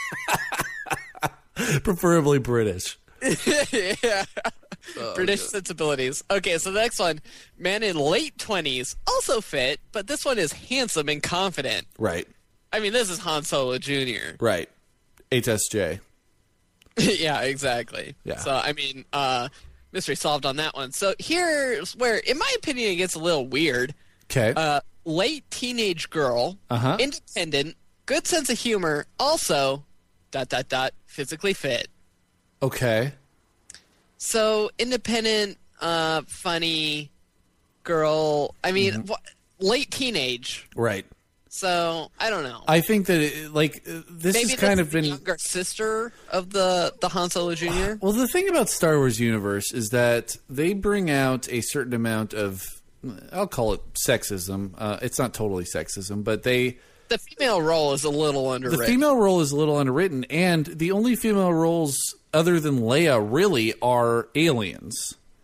Preferably British. Yeah. British sensibilities. Okay, so the next one, man in late 20s, also fit, but this one is handsome and confident. Right. I mean, this is Han Solo Jr. Right. HSJ. Yeah, exactly. Yeah. So, I mean, mystery solved on that one. So here's where, in my opinion, it gets a little weird. Okay. Late teenage girl, independent, good sense of humor, also, ... physically fit. Okay. So, independent, funny girl, I mean, late teenage. Right. So, I don't know. I think that, this Maybe has kind that's of been... the younger sister of the Han Solo Jr.? Well, the thing about Star Wars universe is that they bring out a certain amount of, I'll call it sexism. It's not totally sexism, but the female role is a little underwritten. The female role is a little underwritten, and the only female roles other than Leia really are aliens.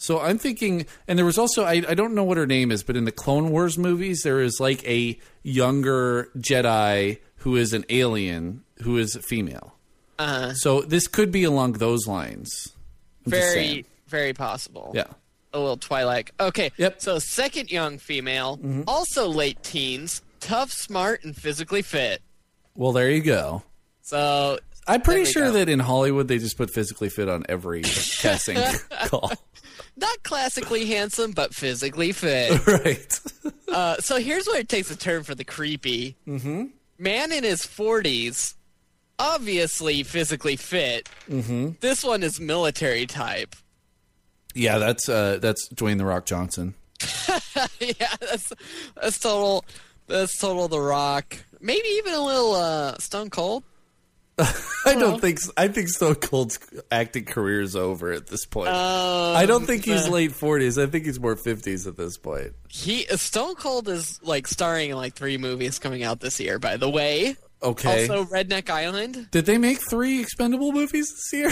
So I'm thinking, and there was also, I don't know what her name is, but in the Clone Wars movies, there is like a younger Jedi who is an alien who is female. So this could be along those lines. Very, very possible. Yeah. A little Twilight. Okay. Yep. So second young female, also late teens, tough, smart, and physically fit. Well, there you go. So I'm pretty sure that in Hollywood they just put physically fit on every casting call. Not classically handsome, but physically fit. Right. So here's where it takes a turn for the creepy. Mm-hmm. Man in his 40s, obviously physically fit. Mm-hmm. This one is military type. Yeah, that's Dwayne The Rock Johnson. Yeah, that's total. That's total The Rock. Maybe even a little Stone Cold. I think Stone Cold's acting career is over at this point. I don't think he's late 40s. I think he's more 50s at this point. Stone Cold is like starring in like 3 movies coming out this year, by the way. Okay. Also, Redneck Island. Did they make 3 Expendable movies this year?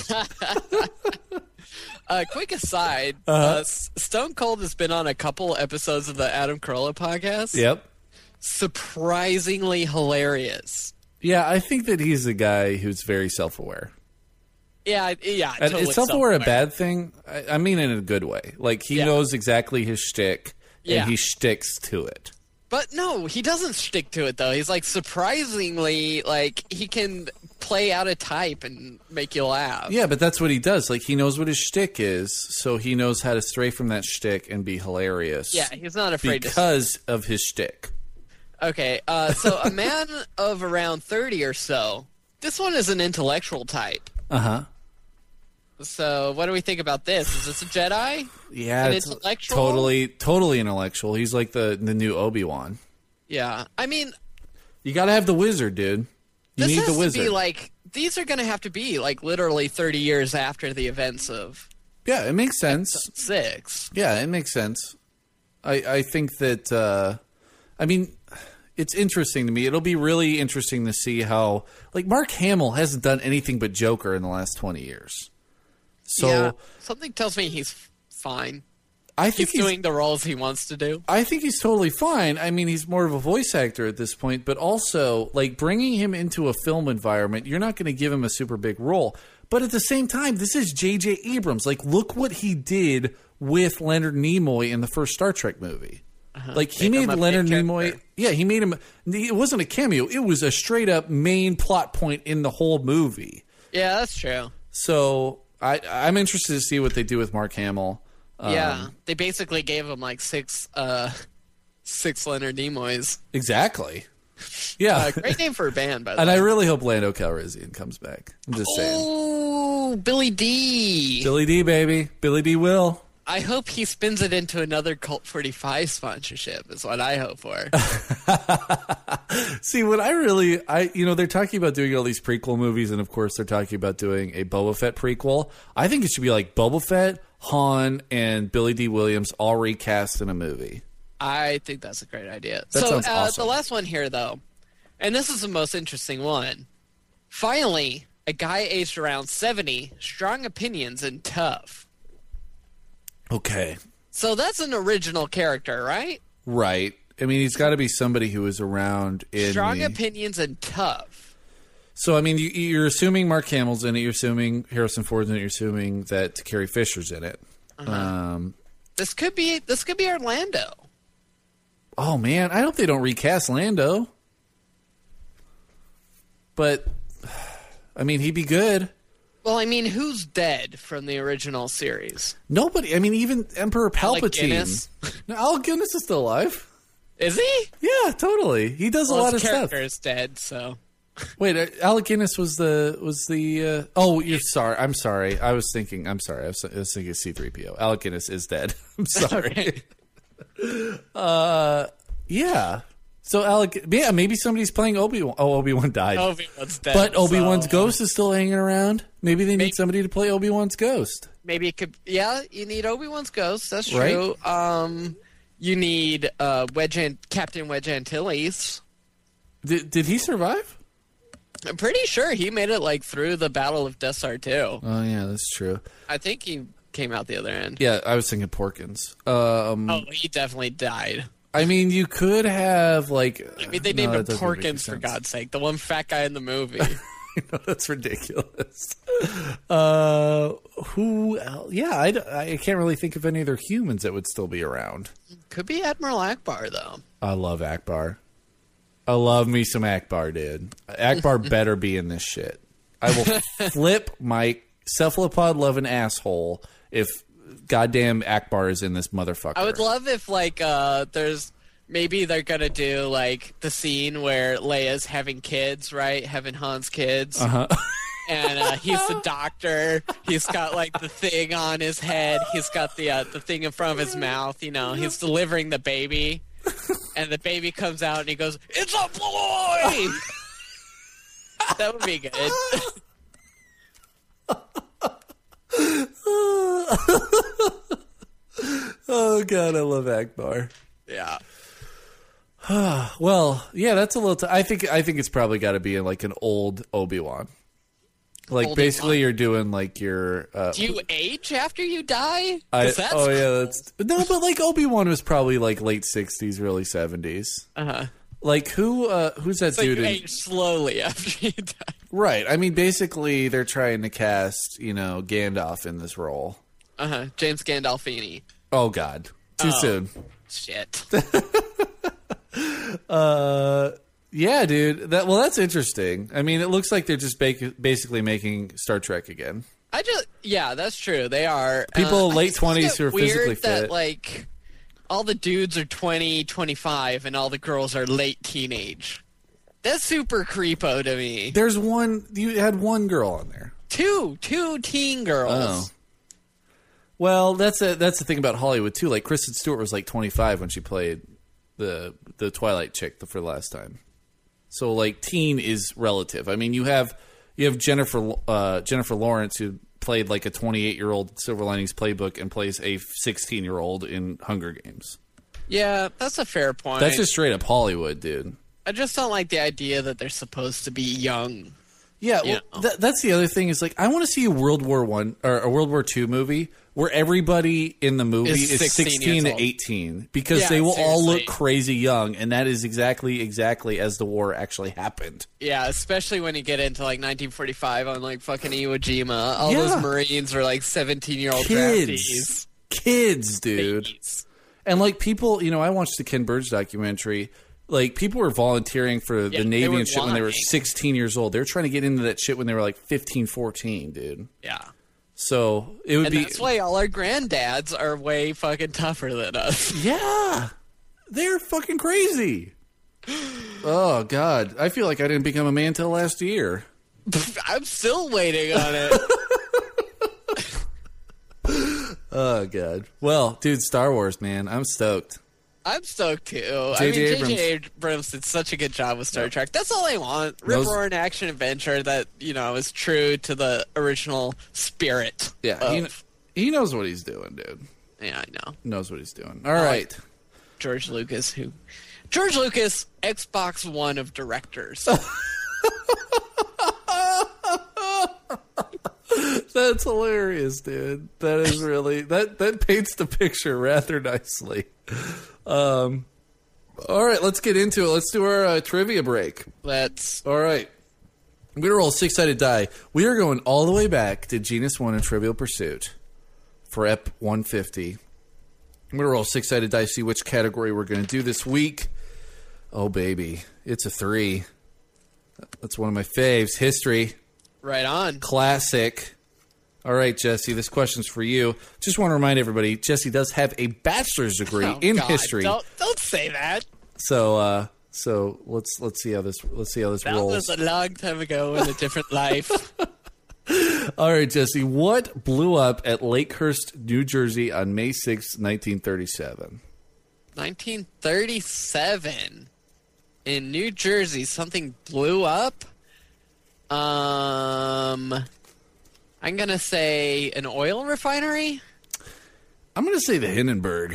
Quick aside, Stone Cold has been on a couple episodes of the Adam Carolla podcast. Yep. Surprisingly hilarious. Yeah, I think that he's a guy who's very self-aware. Yeah, totally. Is self-aware a bad thing? I mean in a good way. Like, he knows exactly his shtick, and he shticks to it. But no, he doesn't stick to it, though. He's, like, surprisingly, like, he can play out a type and make you laugh. Yeah, but that's what he does. Like, he knows what his shtick is, so he knows how to stray from that shtick and be hilarious. Yeah, he's not afraid because of his shtick. Okay, so a man of around 30 or so. This one is an intellectual type. Uh-huh. So what do we think about this? Is this a Jedi? Yeah, it's intellectual? Totally intellectual. He's like the new Obi-Wan. Yeah, I mean... You gotta have the wizard, dude. You need the wizard. To be like, these are going to have to be like literally 30 years after the events of... Yeah, it makes sense. 6. Yeah, it makes sense. I think that... I mean... It's interesting to me. It'll be really interesting to see how... Like, Mark Hamill hasn't done anything but Joker in the last 20 years. So yeah, something tells me he's fine. I think he's doing the roles he wants to do. I think he's totally fine. I mean, he's more of a voice actor at this point, but also, like, bringing him into a film environment, you're not going to give him a super big role. But at the same time, this is J.J. Abrams. Like, look what he did with Leonard Nimoy in the first Star Trek movie. Like, he made Leonard Nimoy... Yeah, he made him... It wasn't a cameo. It was a straight-up main plot point in the whole movie. Yeah, that's true. So, I'm interested to see what they do with Mark Hamill. Yeah, they basically gave him, like, 6 Leonard Nimoys. Exactly. Yeah. Great name for a band, by the way. And I really hope Lando Calrissian comes back. I'm just saying. Oh, Billy D. Billy D, baby. Billy D will. I hope he spins it into another Cult 45 sponsorship is what I hope for. See, what they're talking about doing all these prequel movies, and of course they're talking about doing a Boba Fett prequel. I think it should be like Boba Fett, Han, and Billy D. Williams all recast in a movie. I think that's a great idea. That sounds awesome. The last one here, though, and this is the most interesting one. Finally, a guy aged around 70, strong opinions and tough. Okay. So that's an original character, right? Right. I mean, he's got to be somebody who is around in strong opinions and tough. So, I mean, you're assuming Mark Hamill's in it. You're assuming Harrison Ford's in it. You're assuming that Carrie Fisher's in it. Uh-huh. This could be Orlando. Oh man, I hope they don't recast Lando. But I mean, he'd be good. Well, I mean, who's dead from the original series? Nobody. I mean, even Emperor Palpatine. Alec Guinness is still alive. Is he? Yeah, totally. He does a lot of stuff. His character is dead, so. Wait, Alec Guinness was the. Oh, you're sorry. I'm sorry. I was thinking. I'm sorry. I was thinking C-3PO. Alec Guinness is dead. I'm sorry. Yeah. So maybe somebody's playing Obi-Wan. Oh, Obi-Wan died. Obi-Wan's dead. But Obi-Wan's ghost is still hanging around. Maybe they need somebody to play Obi-Wan's ghost. Maybe it could. Yeah, you need Obi-Wan's ghost. That's true. Right? You need Captain Wedge Antilles. Did he survive? I'm pretty sure he made it through the Battle of Death Star 2. Oh yeah, that's true. I think he came out the other end. Yeah, I was thinking Porkins. Oh, he definitely died. I mean, you could have like. I mean, they named him Porkins for God's sake. The one fat guy in the movie. That's ridiculous. Who else? Yeah, I can't really think of any other humans that would still be around. Could be Admiral Akbar, though. I love Akbar. I love me some Akbar, dude. Akbar better be in this shit. I will flip my cephalopod loving asshole if goddamn Akbar is in this motherfucker. I would love if, like, maybe they're gonna do, like, the scene where Leia's having kids, right? Having Han's kids. Uh-huh. And he's the doctor. He's got, like, the thing on his head. He's got the thing in front of his mouth, you know. He's delivering the baby. And the baby comes out and he goes, "It's a boy!" That would be good. Oh, God, I love Akbar. Yeah. Well, yeah, that's a little. I think it's probably got to be like an old Obi-Wan. Like Old basically, Obi-Wan. you're doing like your. Do you age after you die? That's no, but like Obi-Wan was probably like late 60s, early 70s. Uh-huh. Like who's that So dude? you in- age slowly after you die. Right. I mean, basically, they're trying to cast Gandalf in this role. Uh-huh. James Gandolfini. Oh God, too soon. Shit. Yeah, dude. That's interesting. I mean, it looks like they're just basically making Star Trek again. Yeah, that's true. They are. People late I just 20s who are find it physically weird that, fit. like, all the dudes are 20, 25, and all the girls are late teenage. That's super creepo to me. There's one. You had one girl on there. Two teen girls. Oh. Well, that's the thing about Hollywood too. Like Kristen Stewart was like 25 when she played the Twilight chick for the last time. So like teen is relative. I mean, you have Jennifer Lawrence who played like a 28-year-old Silver Linings Playbook and plays a 16-year-old in Hunger Games. Yeah, that's a fair point. That's just straight up Hollywood, dude. I just don't like the idea that they're supposed to be young. Yeah, You that's the other thing is like I want to see a World War I or a World War II movie where everybody in the movie is 16 to 18 because they will all look crazy young, and that is exactly as the war actually happened. Yeah, especially when you get into like 1945 on like fucking Iwo Jima. All those Marines are like 17-year-old draftees. Kids, dude. Babies. And like people, I watched the Ken Burns documentary. Like, people were volunteering for the Navy and shit when they were 16 years old. They were trying to get into that shit when they were like 15, 14, dude. Yeah. So, it would be... that's why all our granddads are way fucking tougher than us. Yeah. They're fucking crazy. Oh, God. I feel like I didn't become a man till last year. I'm still waiting on it. Oh, God. Well, dude, Star Wars, man. I'm stoked. I'm stoked too. J.J. Abrams did such a good job with Star Trek. That's all I want. Rip-roaring action adventure that, is true to the original spirit. Yeah, he knows what he's doing, dude. Yeah, I know. Knows what he's doing. All right. George Lucas, Xbox One of directors. That's hilarious, dude. That is really that paints the picture rather nicely. All right, let's get into it. Let's do our trivia break. All right. I'm going to roll a 6-sided die. We are going all the way back to Genus 1 and Trivial Pursuit for EP 150. I'm going to roll a 6-sided die, see which category we're going to do this week. Oh, baby. It's a 3. That's one of my faves. History. Right on. Classic. All right, Jesse, this question's for you. Just want to remind everybody, Jesse does have a bachelor's degree in history. Don't say that. So let's see how this rolls. That was a long time ago in a different life. All right, Jesse, what blew up at Lakehurst, New Jersey on May 6, 1937? 1937 in New Jersey, something blew up. I'm going to say an oil refinery? I'm going to say the Hindenburg.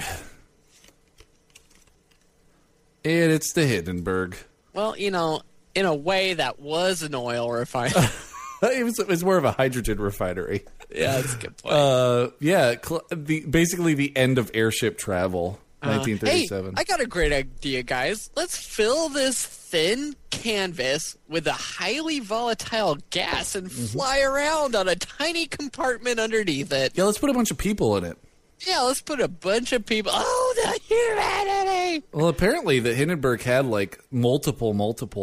And it's the Hindenburg. Well, in a way, that was an oil refinery. It was more of a hydrogen refinery. Yeah, that's a good point. Basically the end of airship travel, 1937. Hey, I got a great idea, guys. Let's fill this thin canvas with a highly volatile gas and fly around on a tiny compartment underneath it. Yeah, let's put a bunch of people in it. Yeah, let's put a bunch of people. Oh, the humanity! Well, apparently the Hindenburg had like multiple,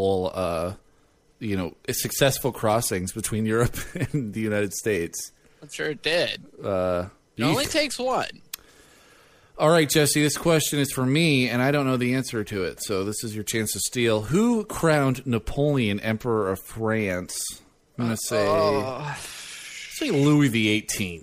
successful crossings between Europe and the United States. I'm sure it did. It only takes one. All right, Jesse, this question is for me, and I don't know the answer to it, so this is your chance to steal. Who crowned Napoleon Emperor of France? I'm going to say Louis XVIII.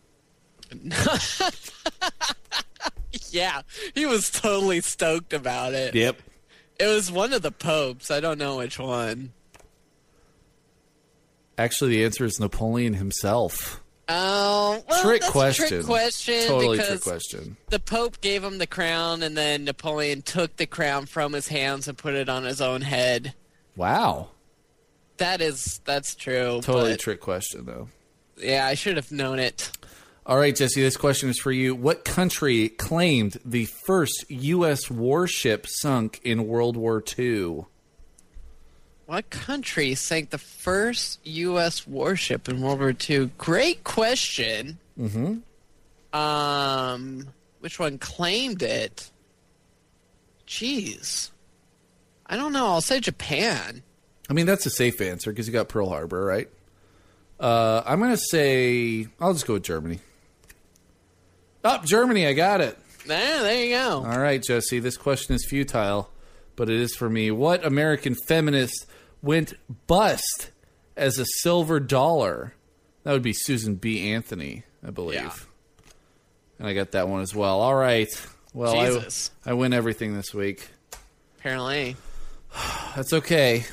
Yeah, he was totally stoked about it. Yep. It was one of the popes. I don't know which one. Actually, the answer is Napoleon himself. Oh, well, trick that's question. A trick question. Totally because trick question. The Pope gave him the crown, and then Napoleon took the crown from his hands and put it on his own head. Wow. That's true. Totally trick question, though. Yeah, I should have known it. All right, Jesse, this question is for you. What country claimed the first U.S. warship sunk in World War II? What country sank the first U.S. warship in World War II? Great question. Mm-hmm. Which one claimed it? Jeez. I don't know. I'll say Japan. I mean, that's a safe answer because you got Pearl Harbor, right? I'm going to say... I'll just go with Germany. Oh, Germany, I got it. There you go. All right, Jesse, this question is futile, but it is for me. What American feminist went bust as a silver dollar? That would be Susan B. Anthony, I believe. Yeah. And I got that one as well. All right. Well, Jesus. I win everything this week. Apparently. That's okay.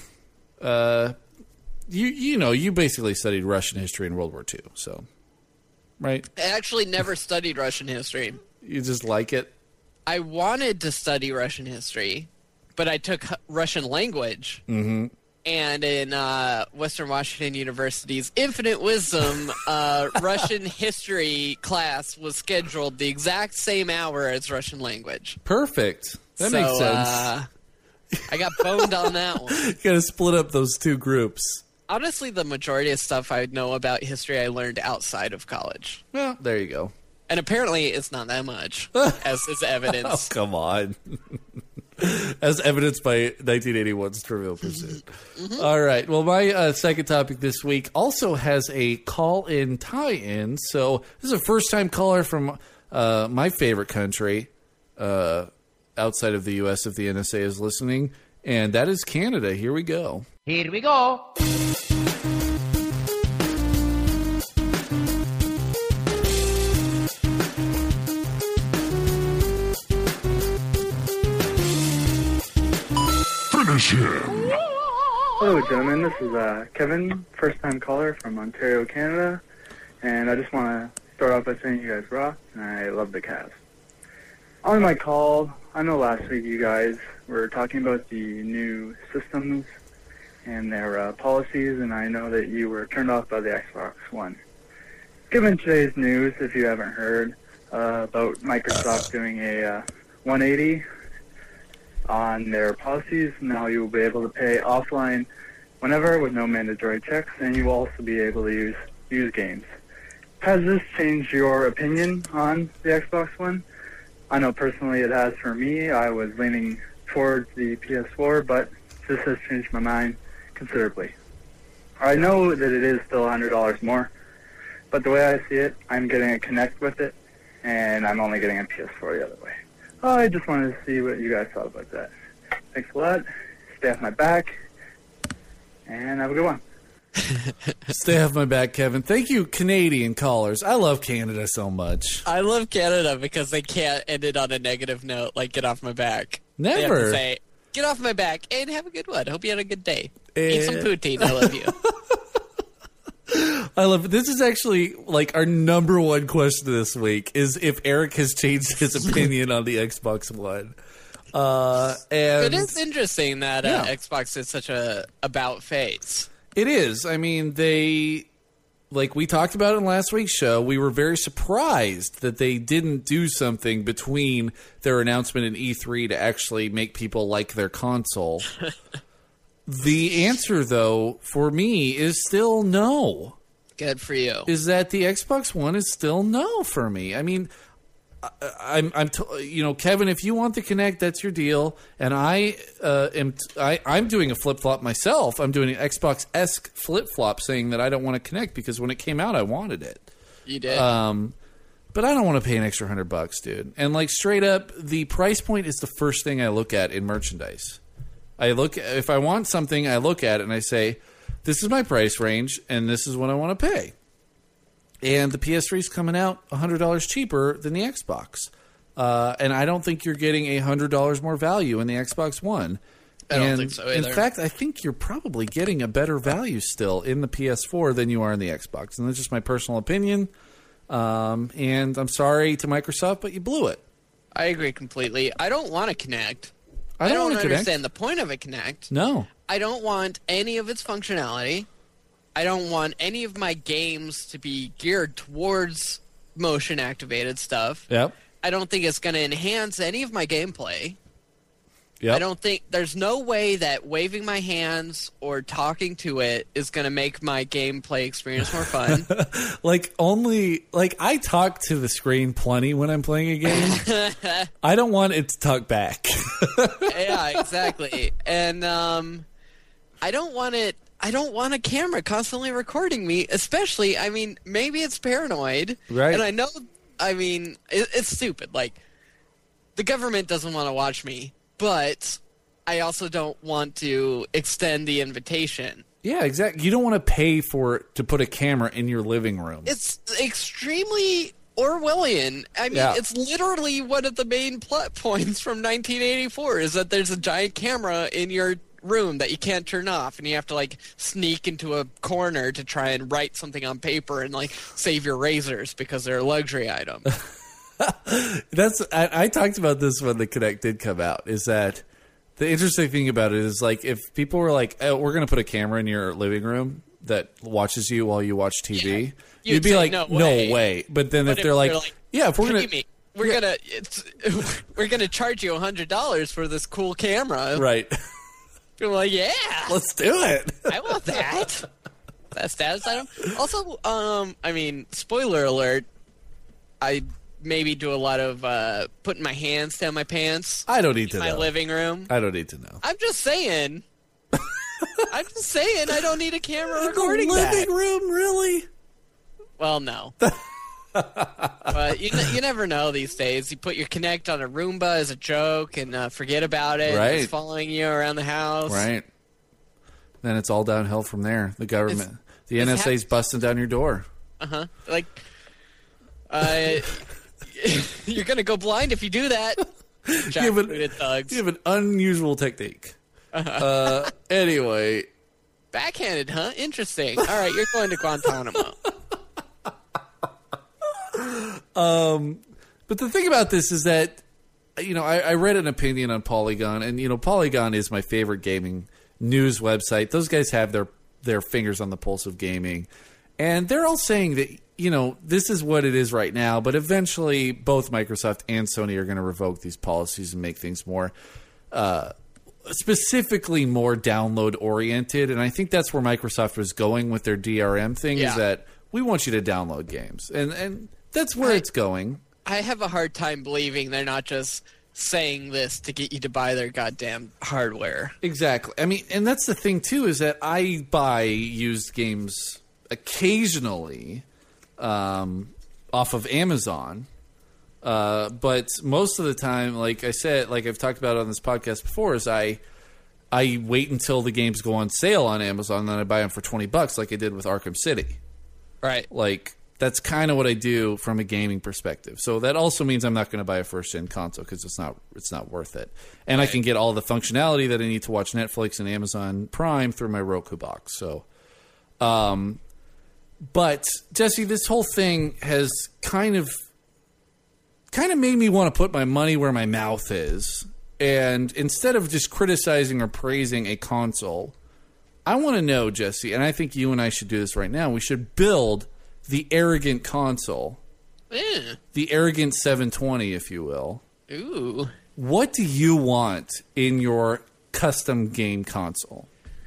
You basically studied Russian history in World War II, so... Right? I actually never studied Russian history. You just like it? I wanted to study Russian history, but I took Russian language. Mm-hmm. And in Western Washington University's Infinite Wisdom, Russian history class was scheduled the exact same hour as Russian language. Perfect. That makes sense. I got boned on that one. You gotta split up those two groups. Honestly, the majority of stuff I know about history I learned outside of college. Well, there you go. And apparently it's not that much, as is evidence. Oh, come on. As evidenced by 1981's Trivial Pursuit. Mm-hmm. All right. Well, my second topic this week also has a call-in tie-in. So this is a first-time caller from my favorite country outside of the U.S. if the NSA is listening, and that is Canada. Here we go. Here we go. Finish him. Hello, gentlemen. This is Kevin, first-time caller from Ontario, Canada, and I just want to start off by saying you guys rock, and I love the cast. On my call, I know last week you guys were talking about the new systems and their policies, and I know that you were turned off by the Xbox One. Given today's news, if you haven't heard, about Microsoft doing a 180 on their policies, now you will be able to pay offline whenever with no mandatory checks, and you will also be able to use games. Has this changed your opinion on the Xbox One? I know personally it has for me. I was leaning towards the PS4, but this has changed my mind considerably. I know that it is still $100 more, but the way I see it, I'm getting a Kinect with it, and I'm only getting a PS4 the other way. I just wanted to see what you guys thought about that. Thanks a lot. Stay off my back, and have a good one. Stay off my back, Kevin. Thank you, Canadian callers. I love Canada so much. I love Canada because they can't end it on a negative note, like get off my back. Never. They have to say, get off my back and have a good one. Hope you had a good day. Eat some poutine. I love you. I love it. This is actually like our number one question this week is if Eric has changed his opinion on the Xbox One. And it is interesting that Xbox is such a about face. It is. I mean, like we talked about in last week's show, we were very surprised that they didn't do something between their announcement in E3 to actually make people like their console. The answer, though, for me is still no. Good for you. Is that the Xbox One is still no for me. I mean, Kevin, if you want the Kinect, that's your deal. And I'm doing a flip-flop myself. I'm doing an Xbox-esque flip-flop saying that I don't want to Kinect because when it came out, I wanted it. You did. But I don't want to pay an extra $100, dude. And like straight up, the price point is the first thing I look at in merchandise. If I want something, I look at it and I say, this is my price range and this is what I want to pay. And the PS3 is coming out $100 cheaper than the Xbox. And I don't think you're getting $100 more value in the Xbox One. I don't think so either. In fact, I think you're probably getting a better value still in the PS4 than you are in the Xbox. And that's just my personal opinion. And I'm sorry to Microsoft, but you blew it. I agree completely. I don't want to Kinect. I don't understand the point of a Kinect. No. I don't want any of its functionality. I don't want any of my games to be geared towards motion-activated stuff. Yep. I don't think it's going to enhance any of my gameplay. Yep. I don't think there's no way that waving my hands or talking to it is going to make my gameplay experience more fun. I talk to the screen plenty when I'm playing a game. I don't want it to talk back. Yeah, exactly. And I don't want a camera constantly recording me, especially, I mean, maybe it's paranoid. Right. And I know, I mean, it's stupid. Like, the government doesn't want to watch me, but I also don't want to extend the invitation. Yeah, exactly. You don't want to pay to put a camera in your living room. It's extremely Orwellian. I mean, It's literally one of the main plot points from 1984 is that there's a giant camera in your room that you can't turn off, and you have to like sneak into a corner to try and write something on paper and like save your razors because they're a luxury item. I talked about this when the Kinect did come out, is that the interesting thing about it is like if people were like, oh, we're going to put a camera in your living room that watches you while you watch TV, you'd be like, no way. But then if they're like, yeah, if we're going to... We're gonna charge you $100 for this cool camera. Right. You're like, yeah. Let's do it. I want that. That status item. Also, I mean, spoiler alert, I maybe do a lot of putting my hands down my pants. I don't need to know. In my living room. I don't need to know. I'm just saying. I don't need a camera recording that. In the living room, really? Well, no. But you never know these days. You put your Kinect on a Roomba as a joke and forget about it. Right. It's following you around the house. Right. Then it's all downhill from there. The government, the NSA's busting down your door. Uh-huh. Like, you're going to go blind if you do that. Jackbooted thugs. You have an unusual technique. Anyway. Backhanded, huh? Interesting. All right, you're going to Guantanamo. But the thing about this is that, I read an opinion on Polygon, and, Polygon is my favorite gaming news website. Those guys have their fingers on the pulse of gaming. And they're all saying that, this is what it is right now, but eventually both Microsoft and Sony are going to revoke these policies and make things more, specifically more download-oriented. And I think that's where Microsoft was going with their DRM thing, is that we want you to download games. And that's where it's going. I have a hard time believing they're not just saying this to get you to buy their goddamn hardware. Exactly. I mean, and that's the thing, too, is that I buy used games occasionally off of Amazon. But most of the time, like I said, like I've talked about on this podcast before, is I wait until the games go on sale on Amazon, and then I buy them for $20 like I did with Arkham City. Right. Like, that's kind of what I do from a gaming perspective. So that also means I'm not going to buy a first-gen console because it's not worth it. And I can get all the functionality that I need to watch Netflix and Amazon Prime through my Roku box. So, but Jesse, this whole thing has kind of made me want to put my money where my mouth is. And instead of just criticizing or praising a console, I want to know, Jesse, and I think you and I should do this right now. We should build the arrogant console. Yeah. The arrogant 720, if you will. Ooh. What do you want in your custom game console?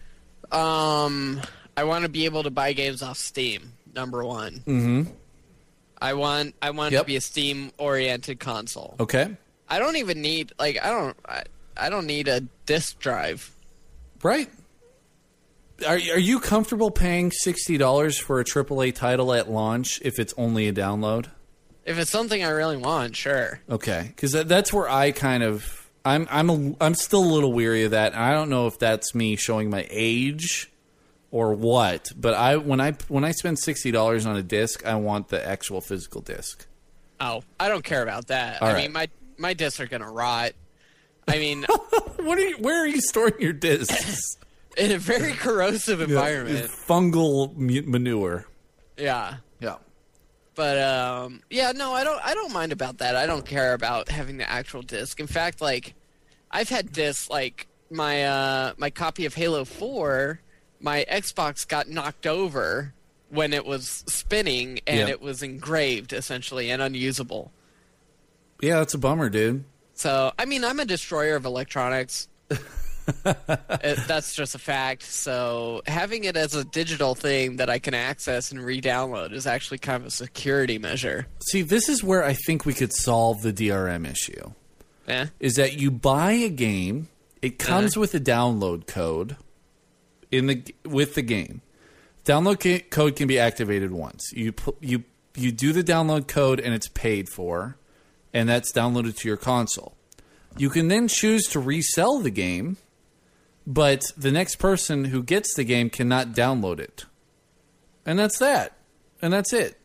I want to be able to buy games off Steam, number one. Mm-hmm. I want it to be a Steam-oriented console. Okay. I don't even need, like, I don't need a disc drive. Right. Are you comfortable paying $60 for a AAA title at launch if it's only a download? If it's something I really want, sure. Okay, because that's where I kind of I'm still a little weary of that. And I don't know if that's me showing my age or what. But when I spend $60 on a disc, I want the actual physical disc. Oh, I don't care about that. All I right. mean, my discs are gonna rot. I mean, where are you storing your discs? In a very corrosive environment. Fungal manure. Yeah. Yeah. But no, I don't mind about that. I don't care about having the actual disc. In fact, like, I've had discs, like my copy of Halo 4, my Xbox got knocked over when it was spinning and it was engraved essentially and unusable. Yeah, that's a bummer, dude. So, I mean, I'm a destroyer of electronics. That's just a fact. So having it as a digital thing that I can access and re-download is actually kind of a security measure. See, this is where I think we could solve the DRM issue. Yeah. Is that you buy a game, it comes with a download code with the game. Download code can be activated once. You do the download code and it's paid for, and that's downloaded to your console. You can then choose to resell the game, but the next person who gets the game cannot download it. And that's that. And that's it.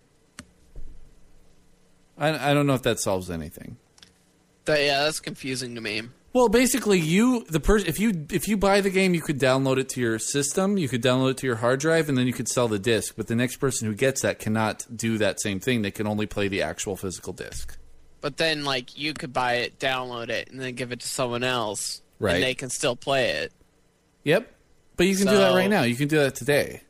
I don't know if that solves anything. That's confusing to me. Well, basically, if you buy the game, you could download it to your system, you could download it to your hard drive, and then you could sell the disc. But the next person who gets that cannot do that same thing. They can only play the actual physical disc. But then, like, you could buy it, download it, and then give it to someone else, right? And they can still play it. Yep, but you can do that right now. You can do that today.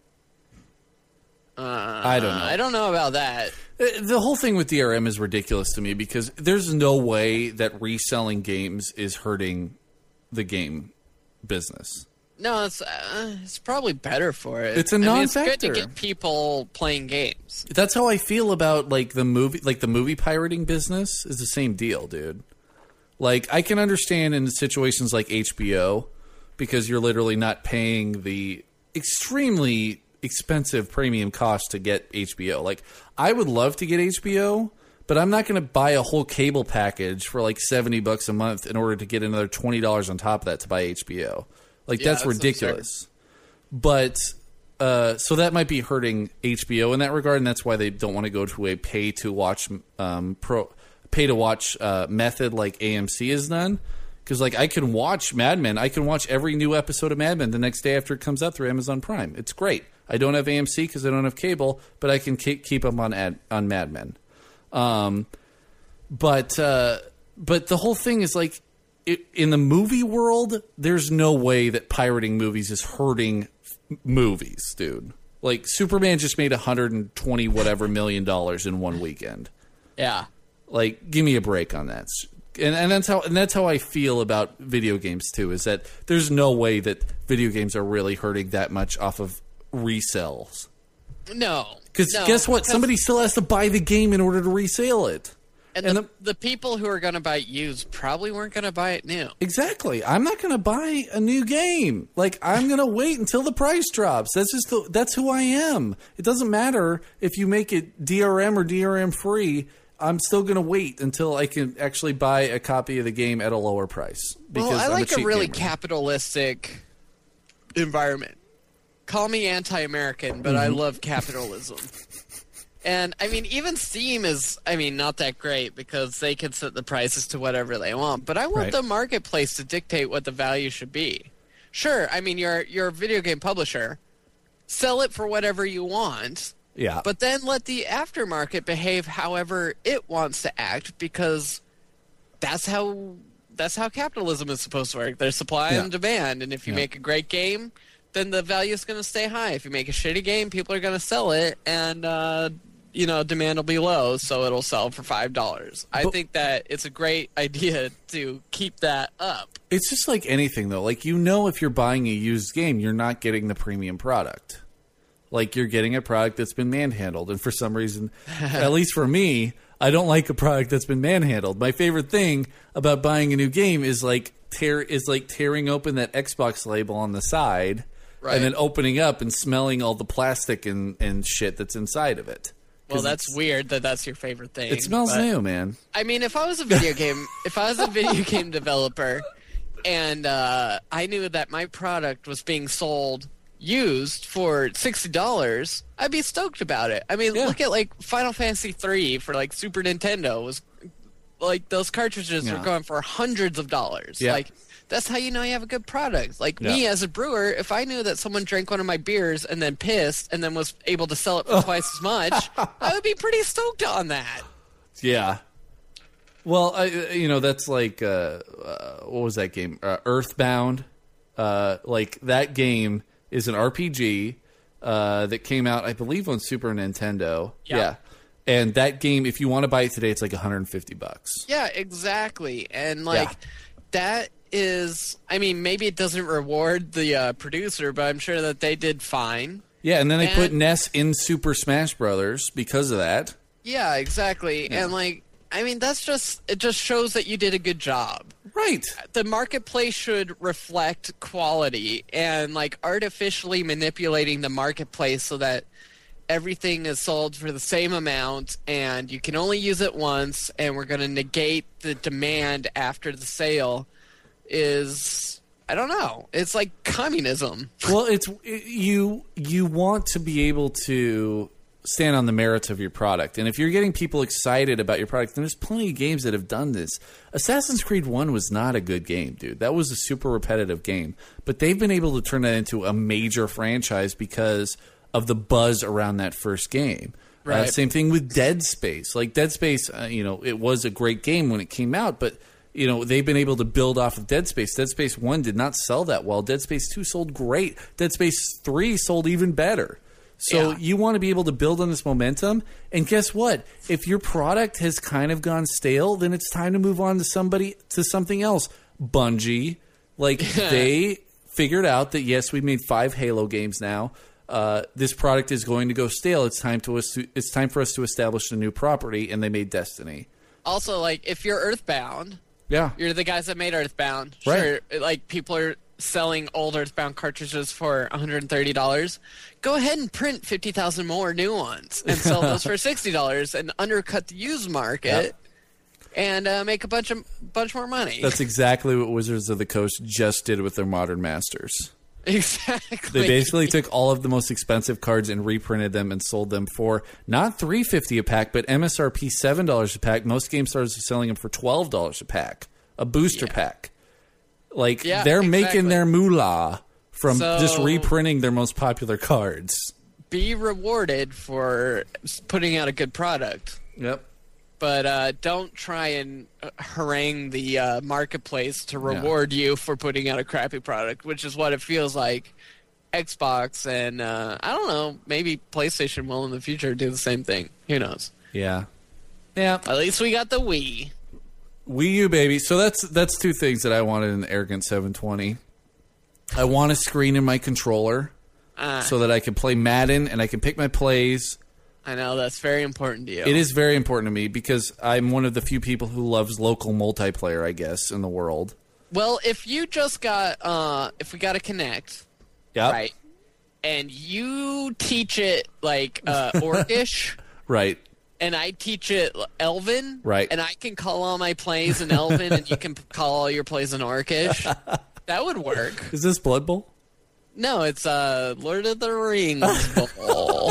I don't know. I don't know about that. The whole thing with DRM is ridiculous to me because there's no way that reselling games is hurting the game business. No, it's probably better for it. It's a non-factor. It's good to get people playing games. That's how I feel about the movie pirating business is the same deal, dude. Like, I can understand in situations like HBO because you're literally not paying the extremely expensive premium cost to get HBO. Like, I would love to get HBO, but I'm not going to buy a whole cable package for like $70 a month in order to get another $20 on top of that to buy HBO. Like, that's ridiculous. Absurd. But so that might be hurting HBO in that regard, and that's why they don't want to go to a pay to watch method like AMC has done. Because, like, I can watch Mad Men. I can watch every new episode of Mad Men the next day after it comes out through Amazon Prime. It's great. I don't have AMC because I don't have cable, but I can keep up on Mad Men. But the whole thing is, like, in the movie world, there's no way that pirating movies is hurting movies, dude. Like, Superman just made $120 whatever million in one weekend. Yeah. Like, give me a break on that. And that's how I feel about video games too. Is that there's no way that video games are really hurting that much off of resells. No, because guess what? Somebody still has to buy the game in order to resell it. And the people who are going to buy it used probably weren't going to buy it new. Exactly. I'm not going to buy a new game. Like, I'm going to wait until the price drops. That's who I am. It doesn't matter if you make it DRM or DRM free. I'm still going to wait until I can actually buy a copy of the game at a lower price. Because I like a really gamer. Capitalistic environment. Call me anti-American, but I love capitalism. And, I mean, even Steam is, not that great because they can set the prices to whatever they want. But I want the marketplace to dictate what the value should be. Sure, you're a video game publisher. Sell it for whatever you want. Yeah. But then let the aftermarket behave however it wants to act because that's how capitalism is supposed to work. There's supply and demand, and if you make a great game, then the value is going to stay high. If you make a shitty game, people are going to sell it, and demand will be low, so it'll sell for $5. I think that it's a great idea to keep that up. It's just like anything, though. Like, if you're buying a used game, you're not getting the premium product. Like, you're getting a product that's been manhandled. And for some reason, at least for me, I don't like a product that's been manhandled. My favorite thing about buying a new game is tearing open that Xbox label on the side, right, and then opening up and smelling all the plastic and shit that's inside of it. Well, that's weird that that's your favorite thing. It smells new, man. I mean, if I was a video game developer, and I knew that my product was being sold used for $60, I'd be stoked about it. I mean, look at like Final Fantasy III for like Super Nintendo was like those cartridges were going for hundreds of dollars. Yeah. Like, that's how you know you have a good product. Like me as a brewer, if I knew that someone drank one of my beers and then pissed and then was able to sell it for twice as much, I would be pretty stoked on that. Yeah. Well, that's like what was that game? Earthbound. Like that game is an RPG that came out, I believe, on Super Nintendo. Yeah. And that game, if you want to buy it today, it's like $150. Yeah, exactly. And that is, I mean, maybe it doesn't reward the producer, but I'm sure that they did fine. Yeah, and then they put Ness in Super Smash Brothers because of that. Yeah, exactly. Yeah. And like, I mean, it just shows that you did a good job. Right. The marketplace should reflect quality, and like artificially manipulating the marketplace so that everything is sold for the same amount and you can only use it once, and we're going to negate the demand after the sale is, I don't know. It's like communism. Well, you want to be able to stand on the merits of your product. And if you're getting people excited about your product, then there's plenty of games that have done this. Assassin's Creed 1 was not a good game, dude. That was a super repetitive game. But they've been able to turn that into a major franchise because of the buzz around that first game. Right. Same thing with Dead Space. Like Dead Space, it was a great game when it came out, but they've been able to build off of Dead Space. Dead Space 1 did not sell that well. Dead Space 2 sold great. Dead Space 3 sold even better. So you want to be able to build on this momentum. And guess what? If your product has kind of gone stale, then it's time to move on to something else. Bungie, they figured out that, yes, we've made 5 Halo games now. This product is going to go stale. It's time for us to establish a new property, and they made Destiny. Also, like, if you're Earthbound, you're the guys that made Earthbound. Right. Sure, like, people are selling old Earthbound cartridges for $130. Go ahead and print 50,000 more new ones and sell those for $60 and undercut the used market and make a bunch more money. That's exactly what Wizards of the Coast just did with their Modern Masters. Exactly. They basically took all of the most expensive cards and reprinted them and sold them for not $3.50 a pack, but MSRP $7 a pack. Most game stores are selling them for $12 a pack, a booster pack. Like, they're making their moolah from just reprinting their most popular cards. Be rewarded for putting out a good product. Yep. But don't try and harangue the marketplace to reward you for putting out a crappy product, which is what it feels like Xbox and, I don't know, maybe PlayStation will in the future do the same thing. Who knows? Yeah. Yeah. At least we got the Wii. Wii U, baby. So that's 2 things that I wanted in the Arrogant 720. I want a screen in my controller so that I can play Madden and I can pick my plays. I know, that's very important to you. It is very important to me because I'm one of the few people who loves local multiplayer, I guess, in the world. Well, if you just got, if we got to connect, right, and you teach it like Orcish, right, and I teach it Elven, right, and I can call all my plays in Elven, and you can call all your plays in Orcish, that would work. Is this Blood Bowl? No, it's Lord of the Rings Bowl.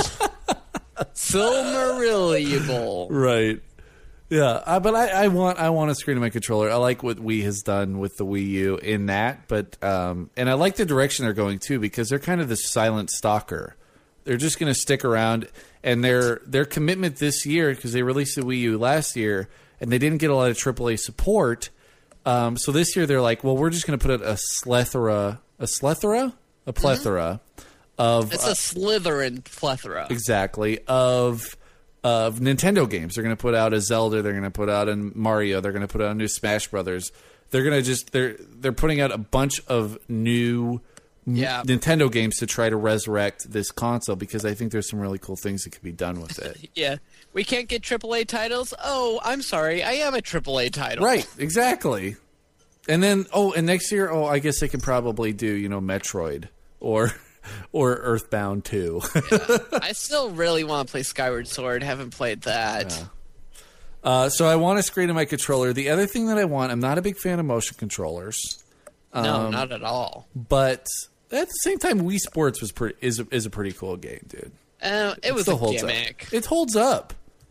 Silmarillion Bowl. Right. Yeah, but I want a screen in my controller. I like what Wii has done with the Wii U in that, but and I like the direction they're going too because they're kind of the silent stalker. They're just going to stick around, and their commitment this year because they released the Wii U last year and they didn't get a lot of AAA support. So this year they're like, well, we're just going to put out a Slethra. a plethora of It's a Slytherin plethora. exactly of Nintendo games. They're going to put out a Zelda. They're going to put out a Mario. They're going to put out a new Smash Brothers. They're going to just they're putting out a bunch of new Nintendo games to try to resurrect this console because I think there's some really cool things that could be done with it. Yeah. We can't get AAA titles? Oh, I'm sorry. I am a AAA title. Right, exactly. And then, and next year, I guess they can probably do, Metroid or Earthbound 2. Yeah. I still really want to play Skyward Sword. Haven't played that. Yeah. So I want a screen in my controller. The other thing that I want, I'm not a big fan of motion controllers. No, not at all. But at the same time, Wii Sports is a pretty cool game, dude. It was a gimmick. It holds up.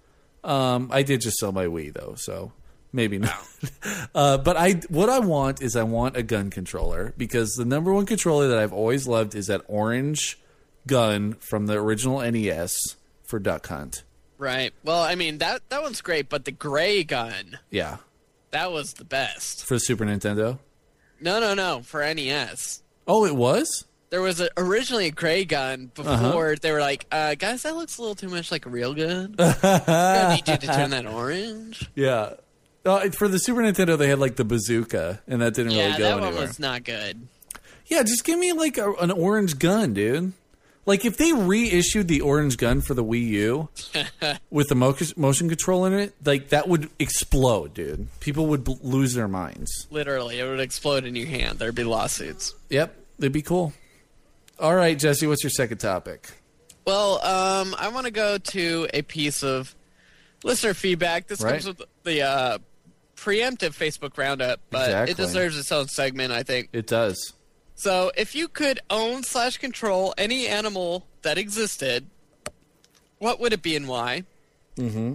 I did just sell my Wii though, so maybe not. But what I want is a gun controller because the number one controller that I've always loved is that orange gun from the original NES for Duck Hunt. Right. Well, I mean that one's great, but the gray gun. Yeah. That was the best. For Super Nintendo? No, for NES. Oh, it was? There was originally a gray gun before they were like, guys, that looks a little too much like a real gun. I need you to turn that orange. Yeah. For the Super Nintendo, they had like the bazooka, and that didn't really go anywhere. Yeah, that one was not good. Yeah, just give me like an orange gun, dude. Like if they reissued the orange gun for the Wii U with the motion control in it, like that would explode, dude. People would lose their minds. Literally, it would explode in your hand. There'd be lawsuits. Yep, they'd be cool. All right, Jesse, what's your second topic? Well, I want to go to a piece of listener feedback. This comes with the preemptive Facebook roundup, but it deserves its own segment, I think. It does. So, if you could own/control any animal that existed, what would it be and why? Mm-hmm.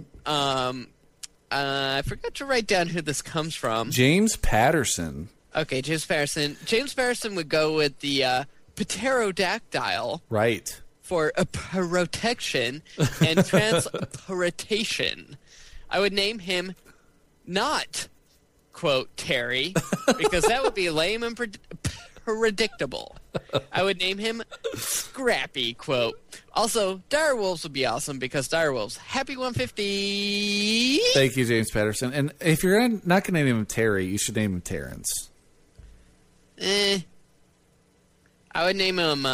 I forgot to write down who this comes from. James Patterson. Okay, James Patterson. James Patterson would go with the pterodactyl. Right. For a protection and transportation. I would name him not, quote, Terry, because that would be lame and predictable. I would name him Scrappy, quote. Also, direwolves would be awesome because direwolves. Happy 150. Thank you, James Patterson. And if you're not going to name him Terry, you should name him Terrence. I would name him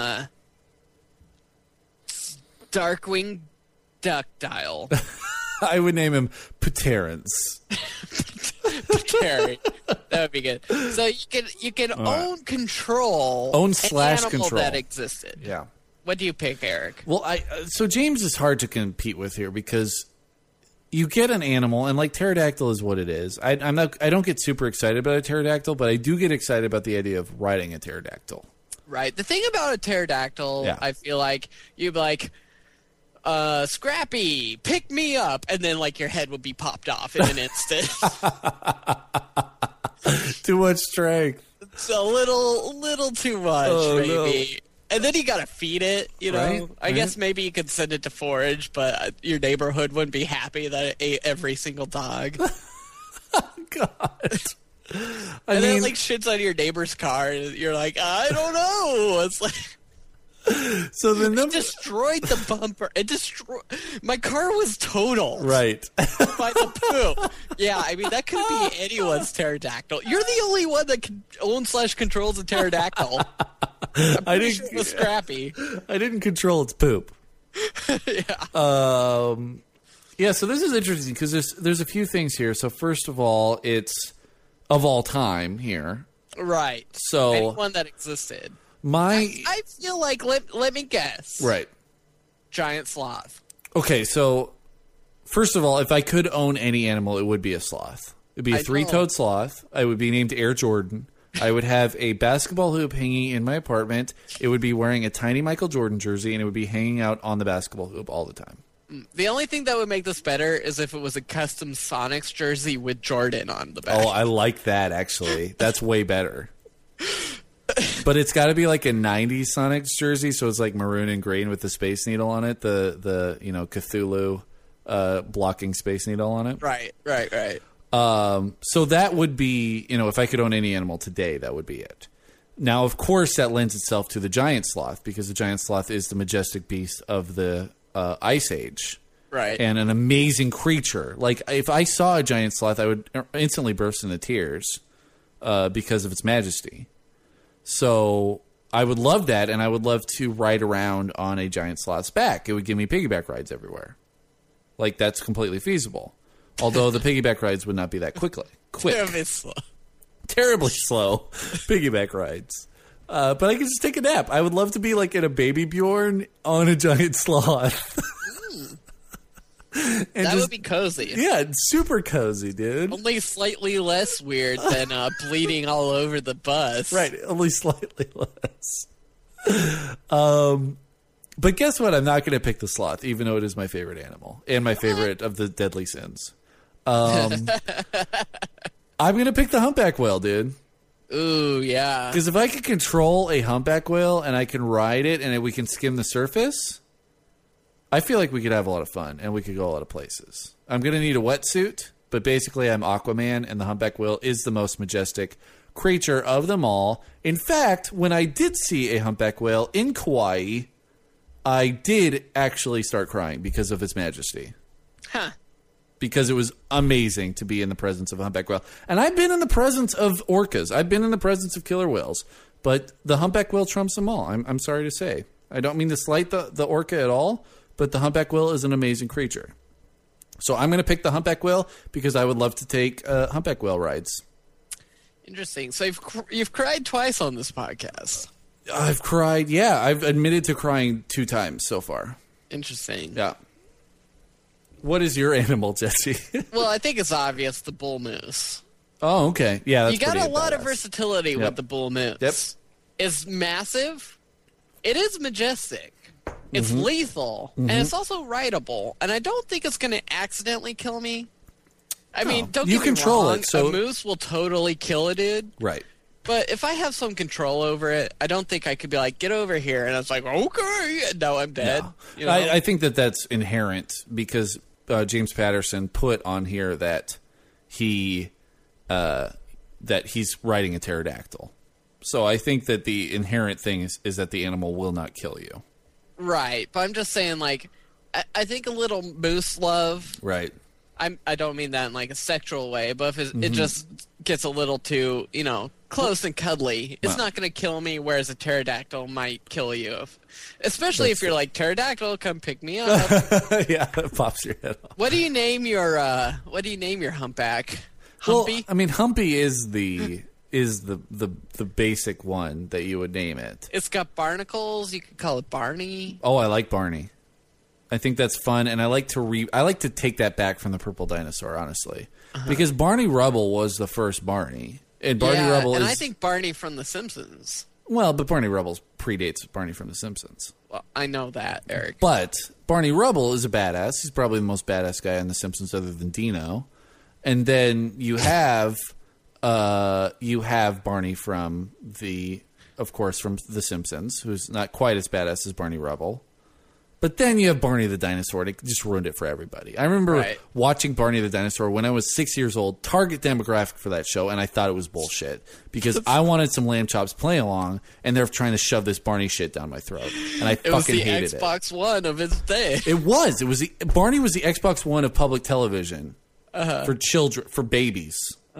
Darkwing Ductile. I would name him Terrence. Terry. That would be good. So you can control own an slash animal control that existed. Yeah. What do you pick, Eric? Well, so James is hard to compete with here because you get an animal, and like pterodactyl is what it is. I don't get super excited about a pterodactyl, but I do get excited about the idea of riding a pterodactyl. Right. The thing about a pterodactyl, I feel like you'd be like, Scrappy, pick me up, and then like your head would be popped off in an instant. Too much strength. It's a little too much, maybe. No. And then you gotta feed it, you know. Right, I guess maybe you could send it to forage, but your neighborhood wouldn't be happy that it ate every single dog. God. And then it like shits on your neighbor's car, and you're like, I don't know. It's like. So the it destroyed the bumper. My car was totaled. Right. By the poop. Yeah, I mean that could be anyone's pterodactyl. You're the only one that can own/controls a pterodactyl. I didn't. Sure it was Scrappy. I didn't control its poop. Yeah. Yeah. So this is interesting because there's a few things here. So first of all, it's of all time here. Right. So anyone that existed. I feel like let me guess. Right. Giant sloth. Okay, so first of all, if I could own any animal, it would be a sloth. It'd be a three-toed sloth. I would be named Air Jordan. I would have a basketball hoop hanging in my apartment. It would be wearing a tiny Michael Jordan jersey, and it would be hanging out on the basketball hoop all the time. The only thing that would make this better is if it was a custom Sonics jersey with Jordan on the back. Oh, I like that, actually. That's way better. But it's got to be like a 90s Sonics jersey, so it's like maroon and green with the Space Needle on it, the Cthulhu blocking Space Needle on it. Right. So that would be, if I could own any animal today, that would be it. Now, of course, that lends itself to the giant sloth because the giant sloth is the majestic beast of the Ice Age. Right. And an amazing creature. Like, if I saw a giant sloth, I would instantly burst into tears because of its majesty. So I would love that, and I would love to ride around on a giant sloth's back. It would give me piggyback rides everywhere. Like, that's completely feasible. Although the piggyback rides would not be that quick. Terribly slow piggyback rides. But I could just take a nap. I would love to be like in a baby Bjorn on a giant sloth. That would be cozy. Yeah, super cozy, dude. Only slightly less weird than bleeding all over the bus. Right, only slightly less. But guess what? I'm not going to pick the sloth, even though it is my favorite animal and my favorite of the deadly sins. I'm going to pick the humpback whale, dude. Ooh, yeah. Because if I could control a humpback whale and I can ride it and we can skim the surface, I feel like we could have a lot of fun and we could go a lot of places. I'm going to need a wetsuit, but basically I'm Aquaman and the humpback whale is the most majestic creature of them all. In fact, when I did see a humpback whale in Kauai, I did actually start crying because of its majesty. Huh. Because it was amazing to be in the presence of a humpback whale. And I've been in the presence of orcas. I've been in the presence of killer whales. But the humpback whale trumps them all. I'm sorry to say. I don't mean to slight the orca at all, but the humpback whale is an amazing creature. So I'm going to pick the humpback whale because I would love to take humpback whale rides. Interesting. So you've cried twice on this podcast. I've cried. Yeah, I've admitted to crying 2 times so far. Interesting. Yeah. What is your animal, Jesse? Well, I think it's obvious, the bull moose. Oh, okay. Yeah, that's you got pretty a lot badass. of versatility with the bull moose. Yep. It's massive. It is majestic. It's Mhm. lethal. Mhm. And it's also rideable. And I don't think it's going to accidentally kill me. I mean, don't you get me control wrong. it, so- A moose will totally kill a dude. Right. But if I have some control over it, I don't think I could be like, get over here. And it's like, okay. And no, I'm dead. No. You know? I think that's inherent because James Patterson put on here that he's riding a pterodactyl. So I think that the inherent thing is that the animal will not kill you. Right. But I'm just saying, like, I think a little moose love. Right. I don't mean that in like a sexual way, but if it Mhm. just gets a little too, close and cuddly, it's Well- not going to kill me, whereas a pterodactyl might kill you. Especially if you're like, pterodactyl, come pick me up. Yeah, it pops your head off. What do you name your humpback? Humpy? Well, I mean, Humpy is the basic one that you would name it. It's got barnacles. You could call it Barney. Oh, I like Barney. I think that's fun, and I like to take that back from the Purple Dinosaur, honestly, because Barney Rubble was the first Barney, and Barney Rubble and is I think Barney from The Simpsons. well, but Barney Rubble predates Barney from The Simpsons. Well, I know that, Eric. But Barney Rubble is a badass. He's probably the most badass guy on The Simpsons, other than Dino. And then you have Barney from from The Simpsons, who's not quite as badass as Barney Rubble. But then you have Barney the Dinosaur, and it just ruined it for everybody. I remember watching Barney the Dinosaur when I was 6 years old, target demographic for that show, and I thought it was bullshit because I wanted some lamb chops play along, and they're trying to shove this Barney shit down my throat, and I fucking hated it. It was the Xbox One of its day. It was. Barney was the Xbox One of public television for children, for babies.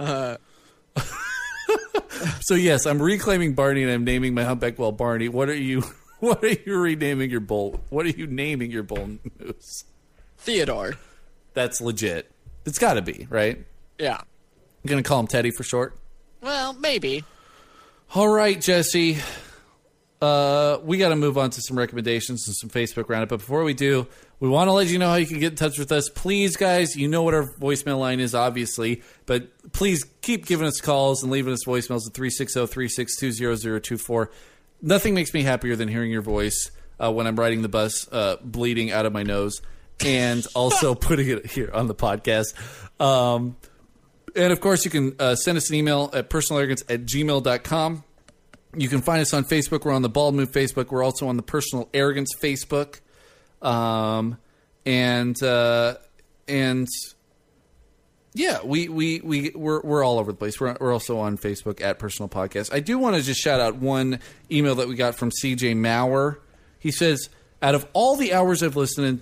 So yes, I'm reclaiming Barney, and I'm naming my humpback whale Barney. What are you renaming your bull? What are you naming your bull moose? Theodore. That's legit. It's got to be, right? Yeah. I'm going to call him Teddy for short. Well, maybe. All right, Jesse. We got to move on to some recommendations and some Facebook roundup. But before we do, we want to let you know how you can get in touch with us. Please, guys, you know what our voicemail line is, obviously. But please keep giving us calls and leaving us voicemails at 360-362-0024. Nothing makes me happier than hearing your voice when I'm riding the bus, bleeding out of my nose, and also putting it here on the podcast. And, of course, you can send us an email at personalarrogance@gmail.com. You can find us on Facebook. We're on the Bald Move Facebook. We're also on the Personal Arrogance Facebook. And Yeah, we're all over the place. We're also on Facebook at Personal Podcast. I do want to just shout out one email that we got from CJ Maurer. He says, out of all the hours I've listened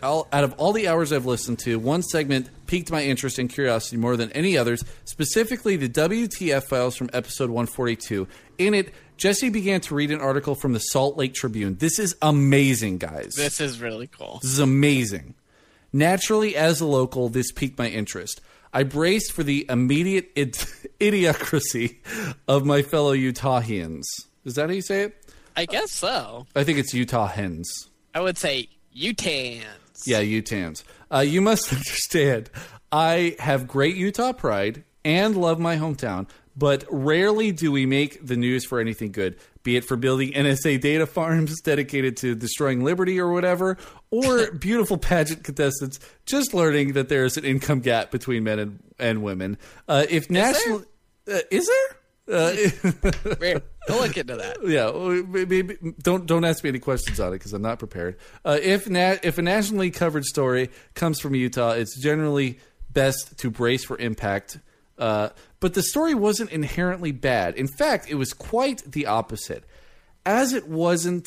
to, one segment piqued my interest and curiosity more than any others, specifically the WTF files from episode 142. In it, Jesse began to read an article from the Salt Lake Tribune. This is amazing, guys. This is really cool. This is amazing. Naturally, as a local, this piqued my interest. I braced for the immediate idiocracy of my fellow Utahians. Is that how you say it? I guess so. I think it's Utahans. I would say Utahns. Yeah, Utahns. You must understand, I have great Utah pride and love my hometown, but rarely do we make the news for anything good, be it for building NSA data farms dedicated to destroying liberty or whatever, or beautiful pageant contestants just learning that there is an income gap between men and women. If national, is there? We'll look into that. Yeah, maybe, don't ask me any questions on it because I'm not prepared. If a nationally covered story comes from Utah, it's generally best to brace for impact. But the story wasn't inherently bad. In fact, it was quite the opposite. As it wasn't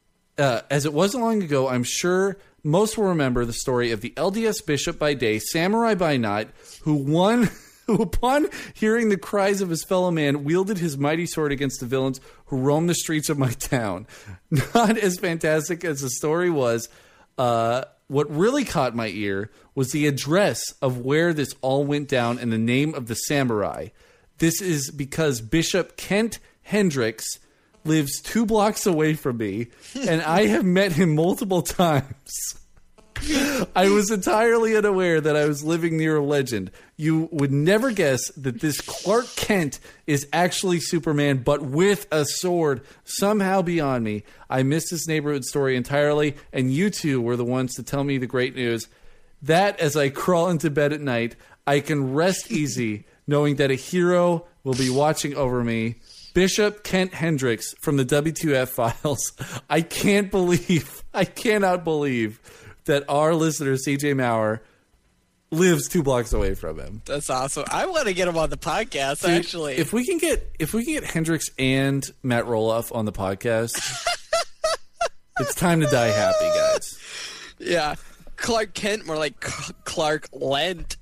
long ago, I'm sure most will remember the story of the LDS bishop by day, samurai by night, who upon hearing the cries of his fellow man, wielded his mighty sword against the villains who roamed the streets of my town. Not as fantastic as the story was, what really caught my ear was the address of where this all went down and the name of the samurai. This is because Bishop Kent Hendricks lives 2 blocks away from me, and I have met him multiple times. I was entirely unaware that I was living near a legend. You would never guess that this Clark Kent is actually Superman, but with a sword, somehow beyond me. I missed this neighborhood story entirely, and you two were the ones to tell me the great news. That, as I crawl into bed at night, I can rest easy knowing that a hero will be watching over me. Bishop Kent Hendricks from the W2F files. I cannot believe that our listener, CJ Maurer, lives 2 blocks away from him. That's awesome. I want to get him on the podcast, Dude, actually. If we can get Hendricks and Matt Roloff on the podcast, it's time to die happy, guys. Yeah. Clark Kent, more like Clark Lent.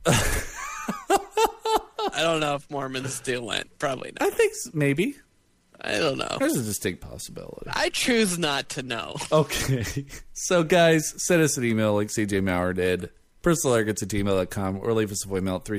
I don't know if Mormons do Lent. Probably not. I think maybe. I don't know. There's a distinct possibility. I choose not to know. Okay. So, guys, send us an email like CJ Maurer did. personalargets@gmail.com or leave us a voicemail at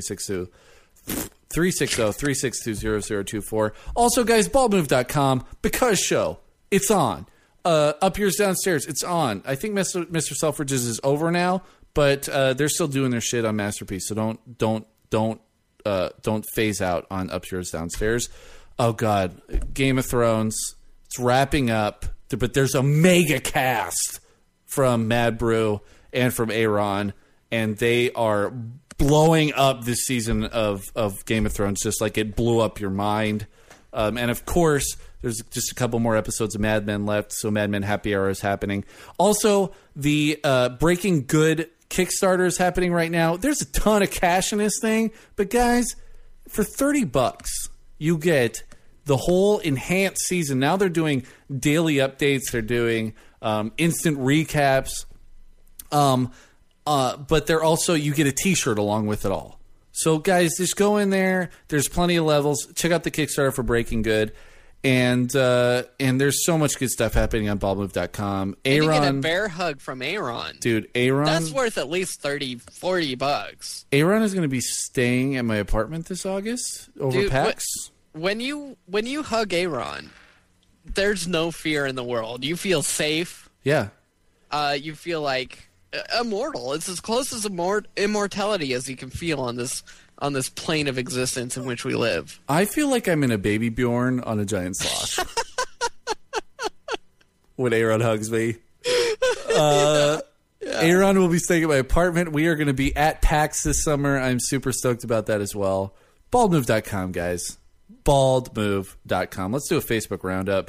360-362-0024. Also, guys, baldmove.com, because show, it's on. Up Yours Downstairs, it's on. I think Mr. Selfridge's is over now, but they're still doing their shit on Masterpiece, so don't phase out on Up Yours Downstairs. Oh, God. Game of Thrones. It's wrapping up. But there's a mega cast from Mad Brew and from Aaron. And they are blowing up this season of Game of Thrones just like it blew up your mind. And, of course, there's just a couple more episodes of Mad Men left. So Mad Men Happy Hour is happening. Also, the Breaking Good Kickstarter is happening right now. There's a ton of cash in this thing. But, guys, for $30... you get the whole enhanced season. Now they're doing daily updates. They're doing instant recaps. But they're also, you get a t-shirt along with it all. So, guys, just go in there. There's plenty of levels. Check out the Kickstarter for Breaking Good. And there's so much good stuff happening on baldmove.com. And you get a bear hug from Aaron. Dude, Aaron. That's worth at least $30-$40. Aaron is going to be staying at my apartment this August over PAX. When you hug Aaron, there's no fear in the world. You feel safe. Yeah. You feel like immortal. It's as close as immortality as you can feel on this plane of existence in which we live. I feel like I'm in a baby Bjorn on a giant sloth. When Aaron hugs me. Aaron will be staying at my apartment. We are going to be at PAX this summer. I'm super stoked about that as well. Baldmove.com, guys. Baldmove.com. Let's do a Facebook roundup.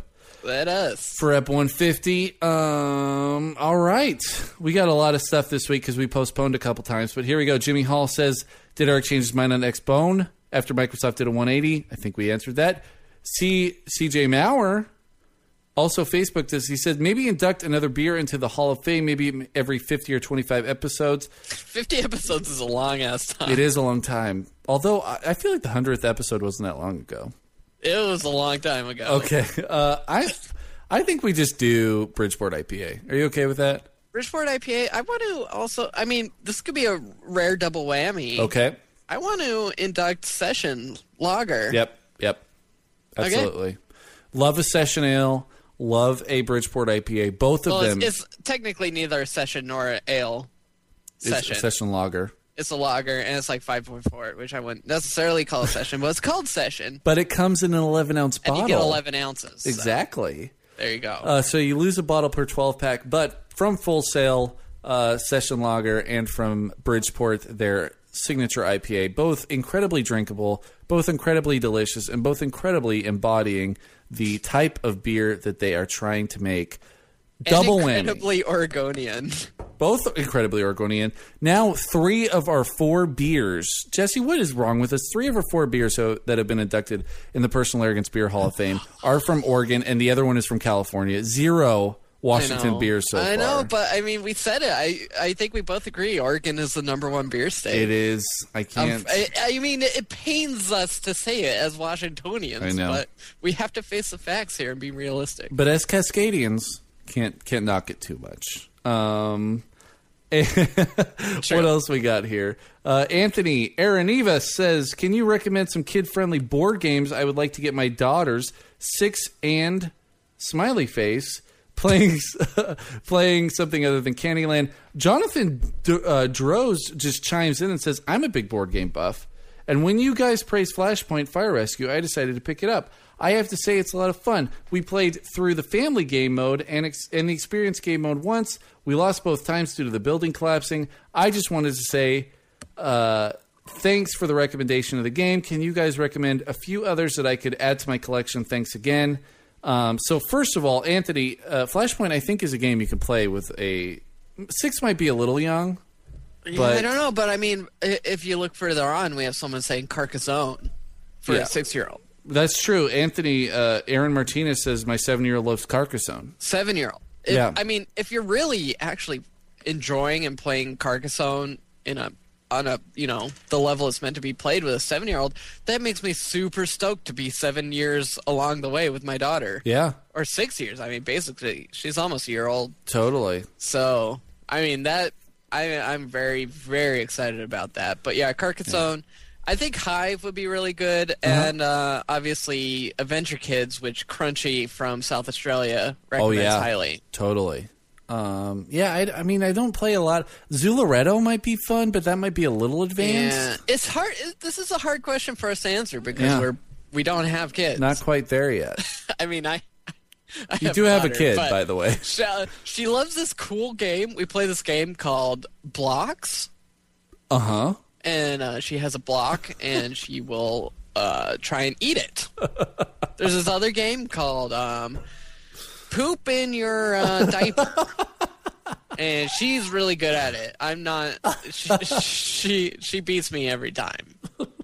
That is. For Ep 150. All right. We got a lot of stuff this week because we postponed a couple times. But here we go. Jimmy Hall says, did Eric change his mind on Xbone after Microsoft did a 180? I think we answered that. CJ Maurer, also Facebook this. He said, maybe induct another beer into the Hall of Fame, maybe every 50 or 25 episodes. 50 episodes is a long-ass time. It is a long time. Although, I feel like the 100th episode wasn't that long ago. It was a long time ago. Okay. I think we just do Bridgeport IPA. Are you okay with that? Bridgeport IPA, I want to also, I mean, this could be a rare double whammy. Okay. I want to induct Session Lager. Yep. Absolutely. Okay. Love a Session Ale. Love a Bridgeport IPA. Both of them. It's technically neither a Session nor an ale session. It's a Session Lager. It's a lager, and it's like 5.4, which I wouldn't necessarily call a Session, but it's called Session. But it comes in an 11-ounce bottle. And you get 11 ounces. Exactly. So. There you go. So you lose a bottle per 12-pack, but from Full Sail, Session Lager, and from Bridgeport, their signature IPA, both incredibly drinkable, both incredibly delicious, and both incredibly embodying the type of beer that they are trying to make. Double whammy. Incredibly Oregonian. Both incredibly Oregonian. Now, 3 of our 4 beers. Jesse, what is wrong with us? 3 of our 4 beers that have been inducted in the Personal Arrogance Beer Hall of Fame are from Oregon, and the other one is from California. 0 Washington beers so far. I know, but I mean, we said it. I think we both agree Oregon is the #1 beer state. It is. I can't. I mean, it pains us to say it as Washingtonians, I know. But we have to face the facts here and be realistic. But as Cascadians, can't knock it too much. What else we got here? Anthony Araneva says, can you recommend some kid-friendly board games? I would like to get my daughters 6 and smiley face playing something other than Candyland. Jonathan Droz just chimes in and says, I'm a big board game buff, and when you guys praised Flashpoint Fire Rescue, I decided to pick it up. I have to say it's a lot of fun. We played through the family game mode and the experience game mode once. We lost both times due to the building collapsing. I just wanted to say thanks for the recommendation of the game. Can you guys recommend a few others that I could add to my collection? Thanks again. So first of all, Anthony, Flashpoint I think is a game you can play with a 6 might be a little young. Yeah, but I don't know, but I mean, if you look further on, we have someone saying Carcassonne for a 6-year-old. That's true. Anthony, Aaron Martinez says my 7-year-old loves Carcassonne. 7-year-old. Yeah. I mean, if you're really actually enjoying and playing Carcassonne on a the level it's meant to be played with a 7-year-old, that makes me super stoked to be 7 years along the way with my daughter. Yeah. Or 6 years. I mean, basically, she's almost a year old. Totally. So, I mean, I'm very, very excited about that. But yeah, Carcassonne. Yeah. I think Hive would be really good, and obviously Adventure Kids, which Crunchy from South Australia recommends highly. Totally. I mean, I don't play a lot. Zularetto might be fun, but that might be a little advanced. Yeah. It's hard. This is a hard question for us to answer because we don't have kids. Not quite there yet. I mean, you do have a kid, by the way. She loves this cool game. We play this game called Blocks. Uh-huh. And she has a block, and she will try and eat it. There's this other game called Poop in Your Diaper. And she's really good at it. I'm not... She beats me every time.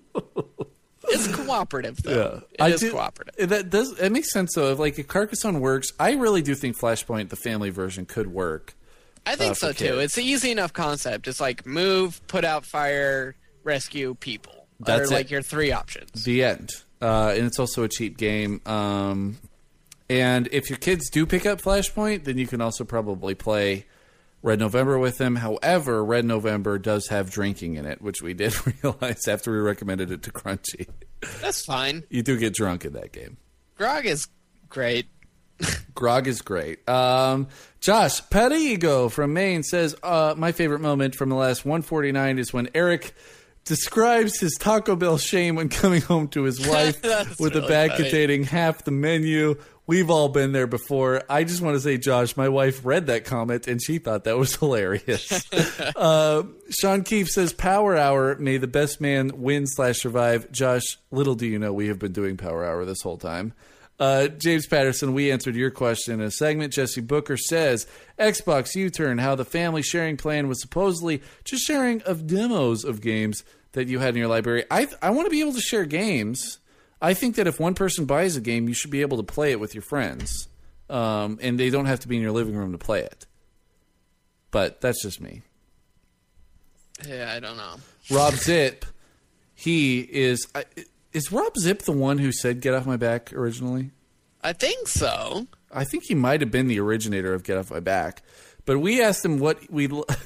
It's cooperative, though. Yeah. It is cooperative. It makes sense, though. If Carcassonne works, I really do think Flashpoint, the family version, could work. I think so, too. It's an easy enough concept. It's like move, put out fire, rescue people. That's like your 3 options. The end. And it's also a cheap game. And if your kids do pick up Flashpoint, then you can also probably play Red November with them. However, Red November does have drinking in it, which we did realize after we recommended it to Crunchy. That's fine. You do get drunk in that game. Grog is great. Grog is great. Josh Perigo from Maine says, my favorite moment from the last 149 is when Eric describes his Taco Bell shame when coming home to his wife with really a bag funny. containing half the menu. We've all been there before. I just want to say, Josh, my wife read that comment and she thought that was hilarious. Sean Keefe says, Power Hour, may the best man win/survive. Josh, little do you know, we have been doing Power Hour this whole time. James Patterson, we answered your question in a segment. Jesse Booker says, Xbox U-Turn, how the family sharing plan was supposedly just sharing of demos of games that you had in your library. I want to be able to share games. I think that if one person buys a game, you should be able to play it with your friends. And they don't have to be in your living room to play it. But that's just me. Yeah, I don't know. Rob Zip, he is... Is Rob Zip the one who said "Get Off My Back" originally? I think so. I think he might have been the originator of "Get Off My Back," but we asked him what he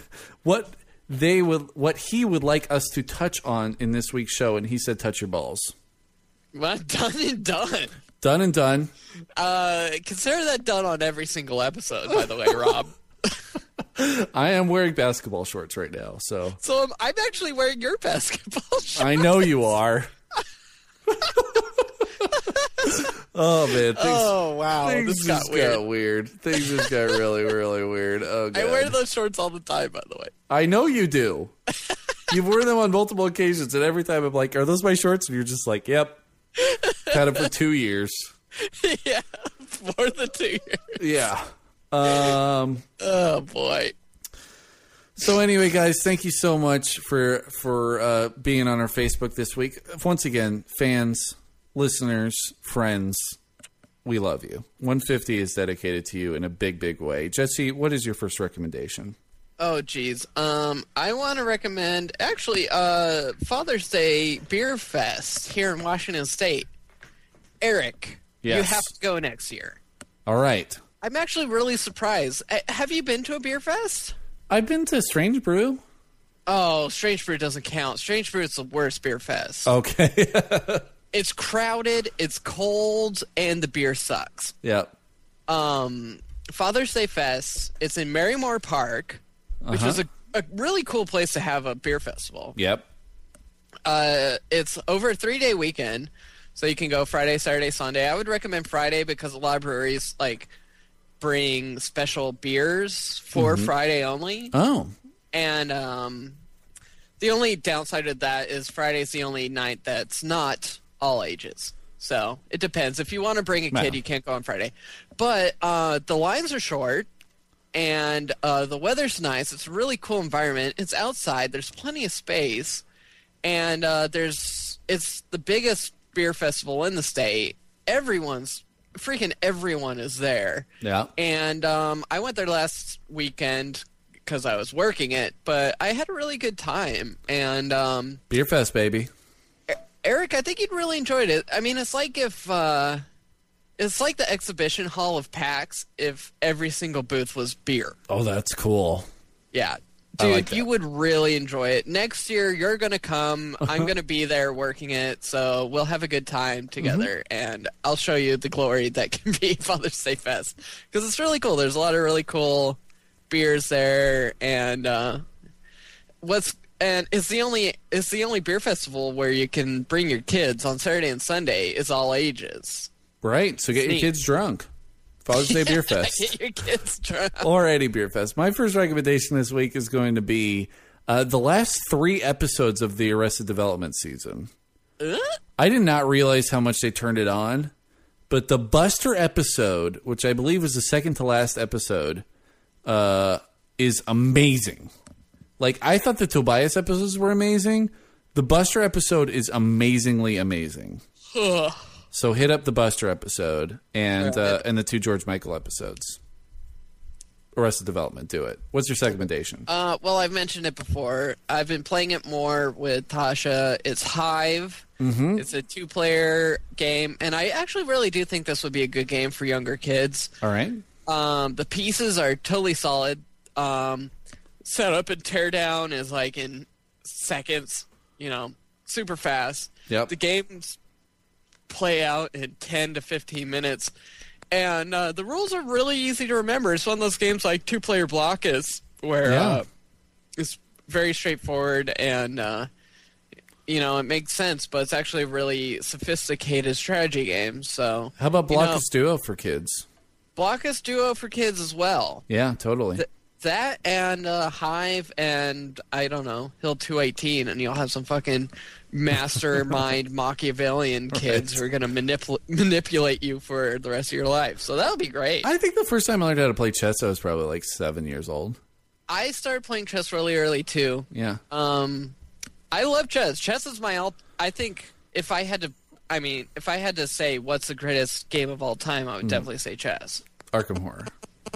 would like us to touch on in this week's show, and he said, "Touch your balls." Well, done and done. Done and done. Consider that done on every single episode. By the way, Rob. I am wearing basketball shorts right now, so I'm actually wearing your basketball shorts. I know you are. Oh man! Wow! Things this got weird. Things just got really, really weird. Oh god! I wear those shorts all the time, by the way. I know you do. You've worn them on multiple occasions, and every time I'm like, "Are those my shorts?" And you're just like, "Yep." Had them for 2 years. Yeah, more than 2 years. Yeah. Oh boy. So anyway, guys, thank you so much for being on our Facebook this week. Once again, fans, listeners, friends, we love you. 150 is dedicated to you in a big, big way. Jesse, what is your first recommendation? Oh, geez. I want to recommend, actually, Father's Day Beer Fest here in Washington State. Eric, yes. You have to go next year. All right. I'm actually really surprised. Have you been to a beer fest? I've been to Strange Brew. Oh, Strange Brew doesn't count. Strange Brew is the worst beer fest. Okay. It's crowded, it's cold, and the beer sucks. Yep. Father's Day Fest, it's in Marymore Park, which is a really cool place to have a beer festival. Yep. It's over a 3-day weekend, so you can go Friday, Saturday, Sunday. I would recommend Friday because a lot of breweries bring special beers for Friday only. Oh. And the only downside of that is Friday's the only night that's not all ages. So it depends. If you want to bring a kid, you can't go on Friday. But the lines are short, and the weather's nice. It's a really cool environment. It's outside. There's plenty of space. And it's the biggest beer festival in the state. Freaking everyone is there. Yeah. And I went there last weekend because I was working it, but I had a really good time. And Beer Fest, baby. Eric, I think you'd really enjoyed it. I mean, it's like if it's like the exhibition hall of PAX if every single booth was beer. Oh, that's cool. Yeah. I Dude, like that. you would really enjoy it. Next year, you're going to come. I'm going to be there working it, so we'll have a good time together, and I'll show you the glory that can be Father's Day Fest. Because it's really cool. There's a lot of really cool beers there, and it's the only beer festival where you can bring your kids on Saturday and Sunday. It's all ages. Right, so get your kids drunk. Father's Day Beer Fest. Get your kids drunk. Or any beer fest. My first recommendation this week is going to be the last 3 episodes of the Arrested Development season. I did not realize how much they turned it on, but the Buster episode, which I believe was the second to last episode, is amazing. Like, I thought the Tobias episodes were amazing. The Buster episode is amazingly amazing. So hit up the Buster episode and the 2 George Michael episodes. Arrested Development, do it. What's your recommendation? Well, I've mentioned it before. I've been playing it more with Tasha. It's Hive. It's a 2-player game, and I actually really do think this would be a good game for younger kids. All right. The pieces are totally solid. Set up and tear down is like in seconds, super fast. Yep. The games play out in 10 to 15 minutes. And the rules are really easy to remember. It's one of those games like 2-player block is where it's very straightforward and, it makes sense, but it's actually a really sophisticated strategy game. So how about Blockus Duo for kids? Blockus Duo for kids as well. Yeah, totally. That and Hive and, I don't know, Hill 218, and you'll have some fucking mastermind Machiavellian kids who are going to manipulate you for the rest of your life. So that'll be great. I think the first time I learned how to play chess, I was probably like 7 years old. I started playing chess really early, too. Yeah. I love chess. Chess is my I think if I had to say what's the greatest game of all time, I would definitely say chess. Arkham Horror.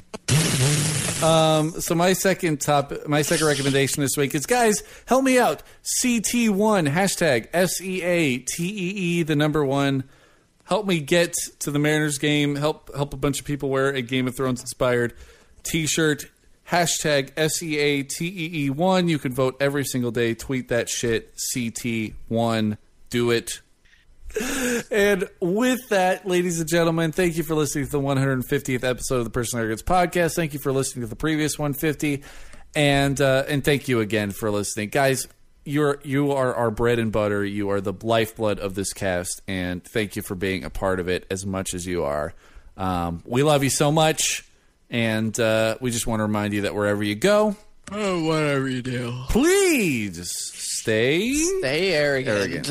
So my second recommendation this week is, guys, help me out. CT1 hashtag SEATEE the number 1. Help me get to the Mariners game. Help a bunch of people wear a Game of Thrones inspired T-shirt. Hashtag SEATEE1. You can vote every single day. Tweet that shit. CT1. Do it. And with that, ladies and gentlemen, thank you for listening to the 150th episode of the Personal Arrogance Podcast. Thank you for listening to the previous 150, and thank you again for listening, guys. You are our bread and butter. You are the lifeblood of this cast, and thank you for being a part of it as much as you are. We love you so much, and we just want to remind you that wherever you go, whatever you do, please stay arrogant.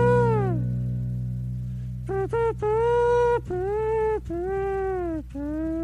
Mm-hmm.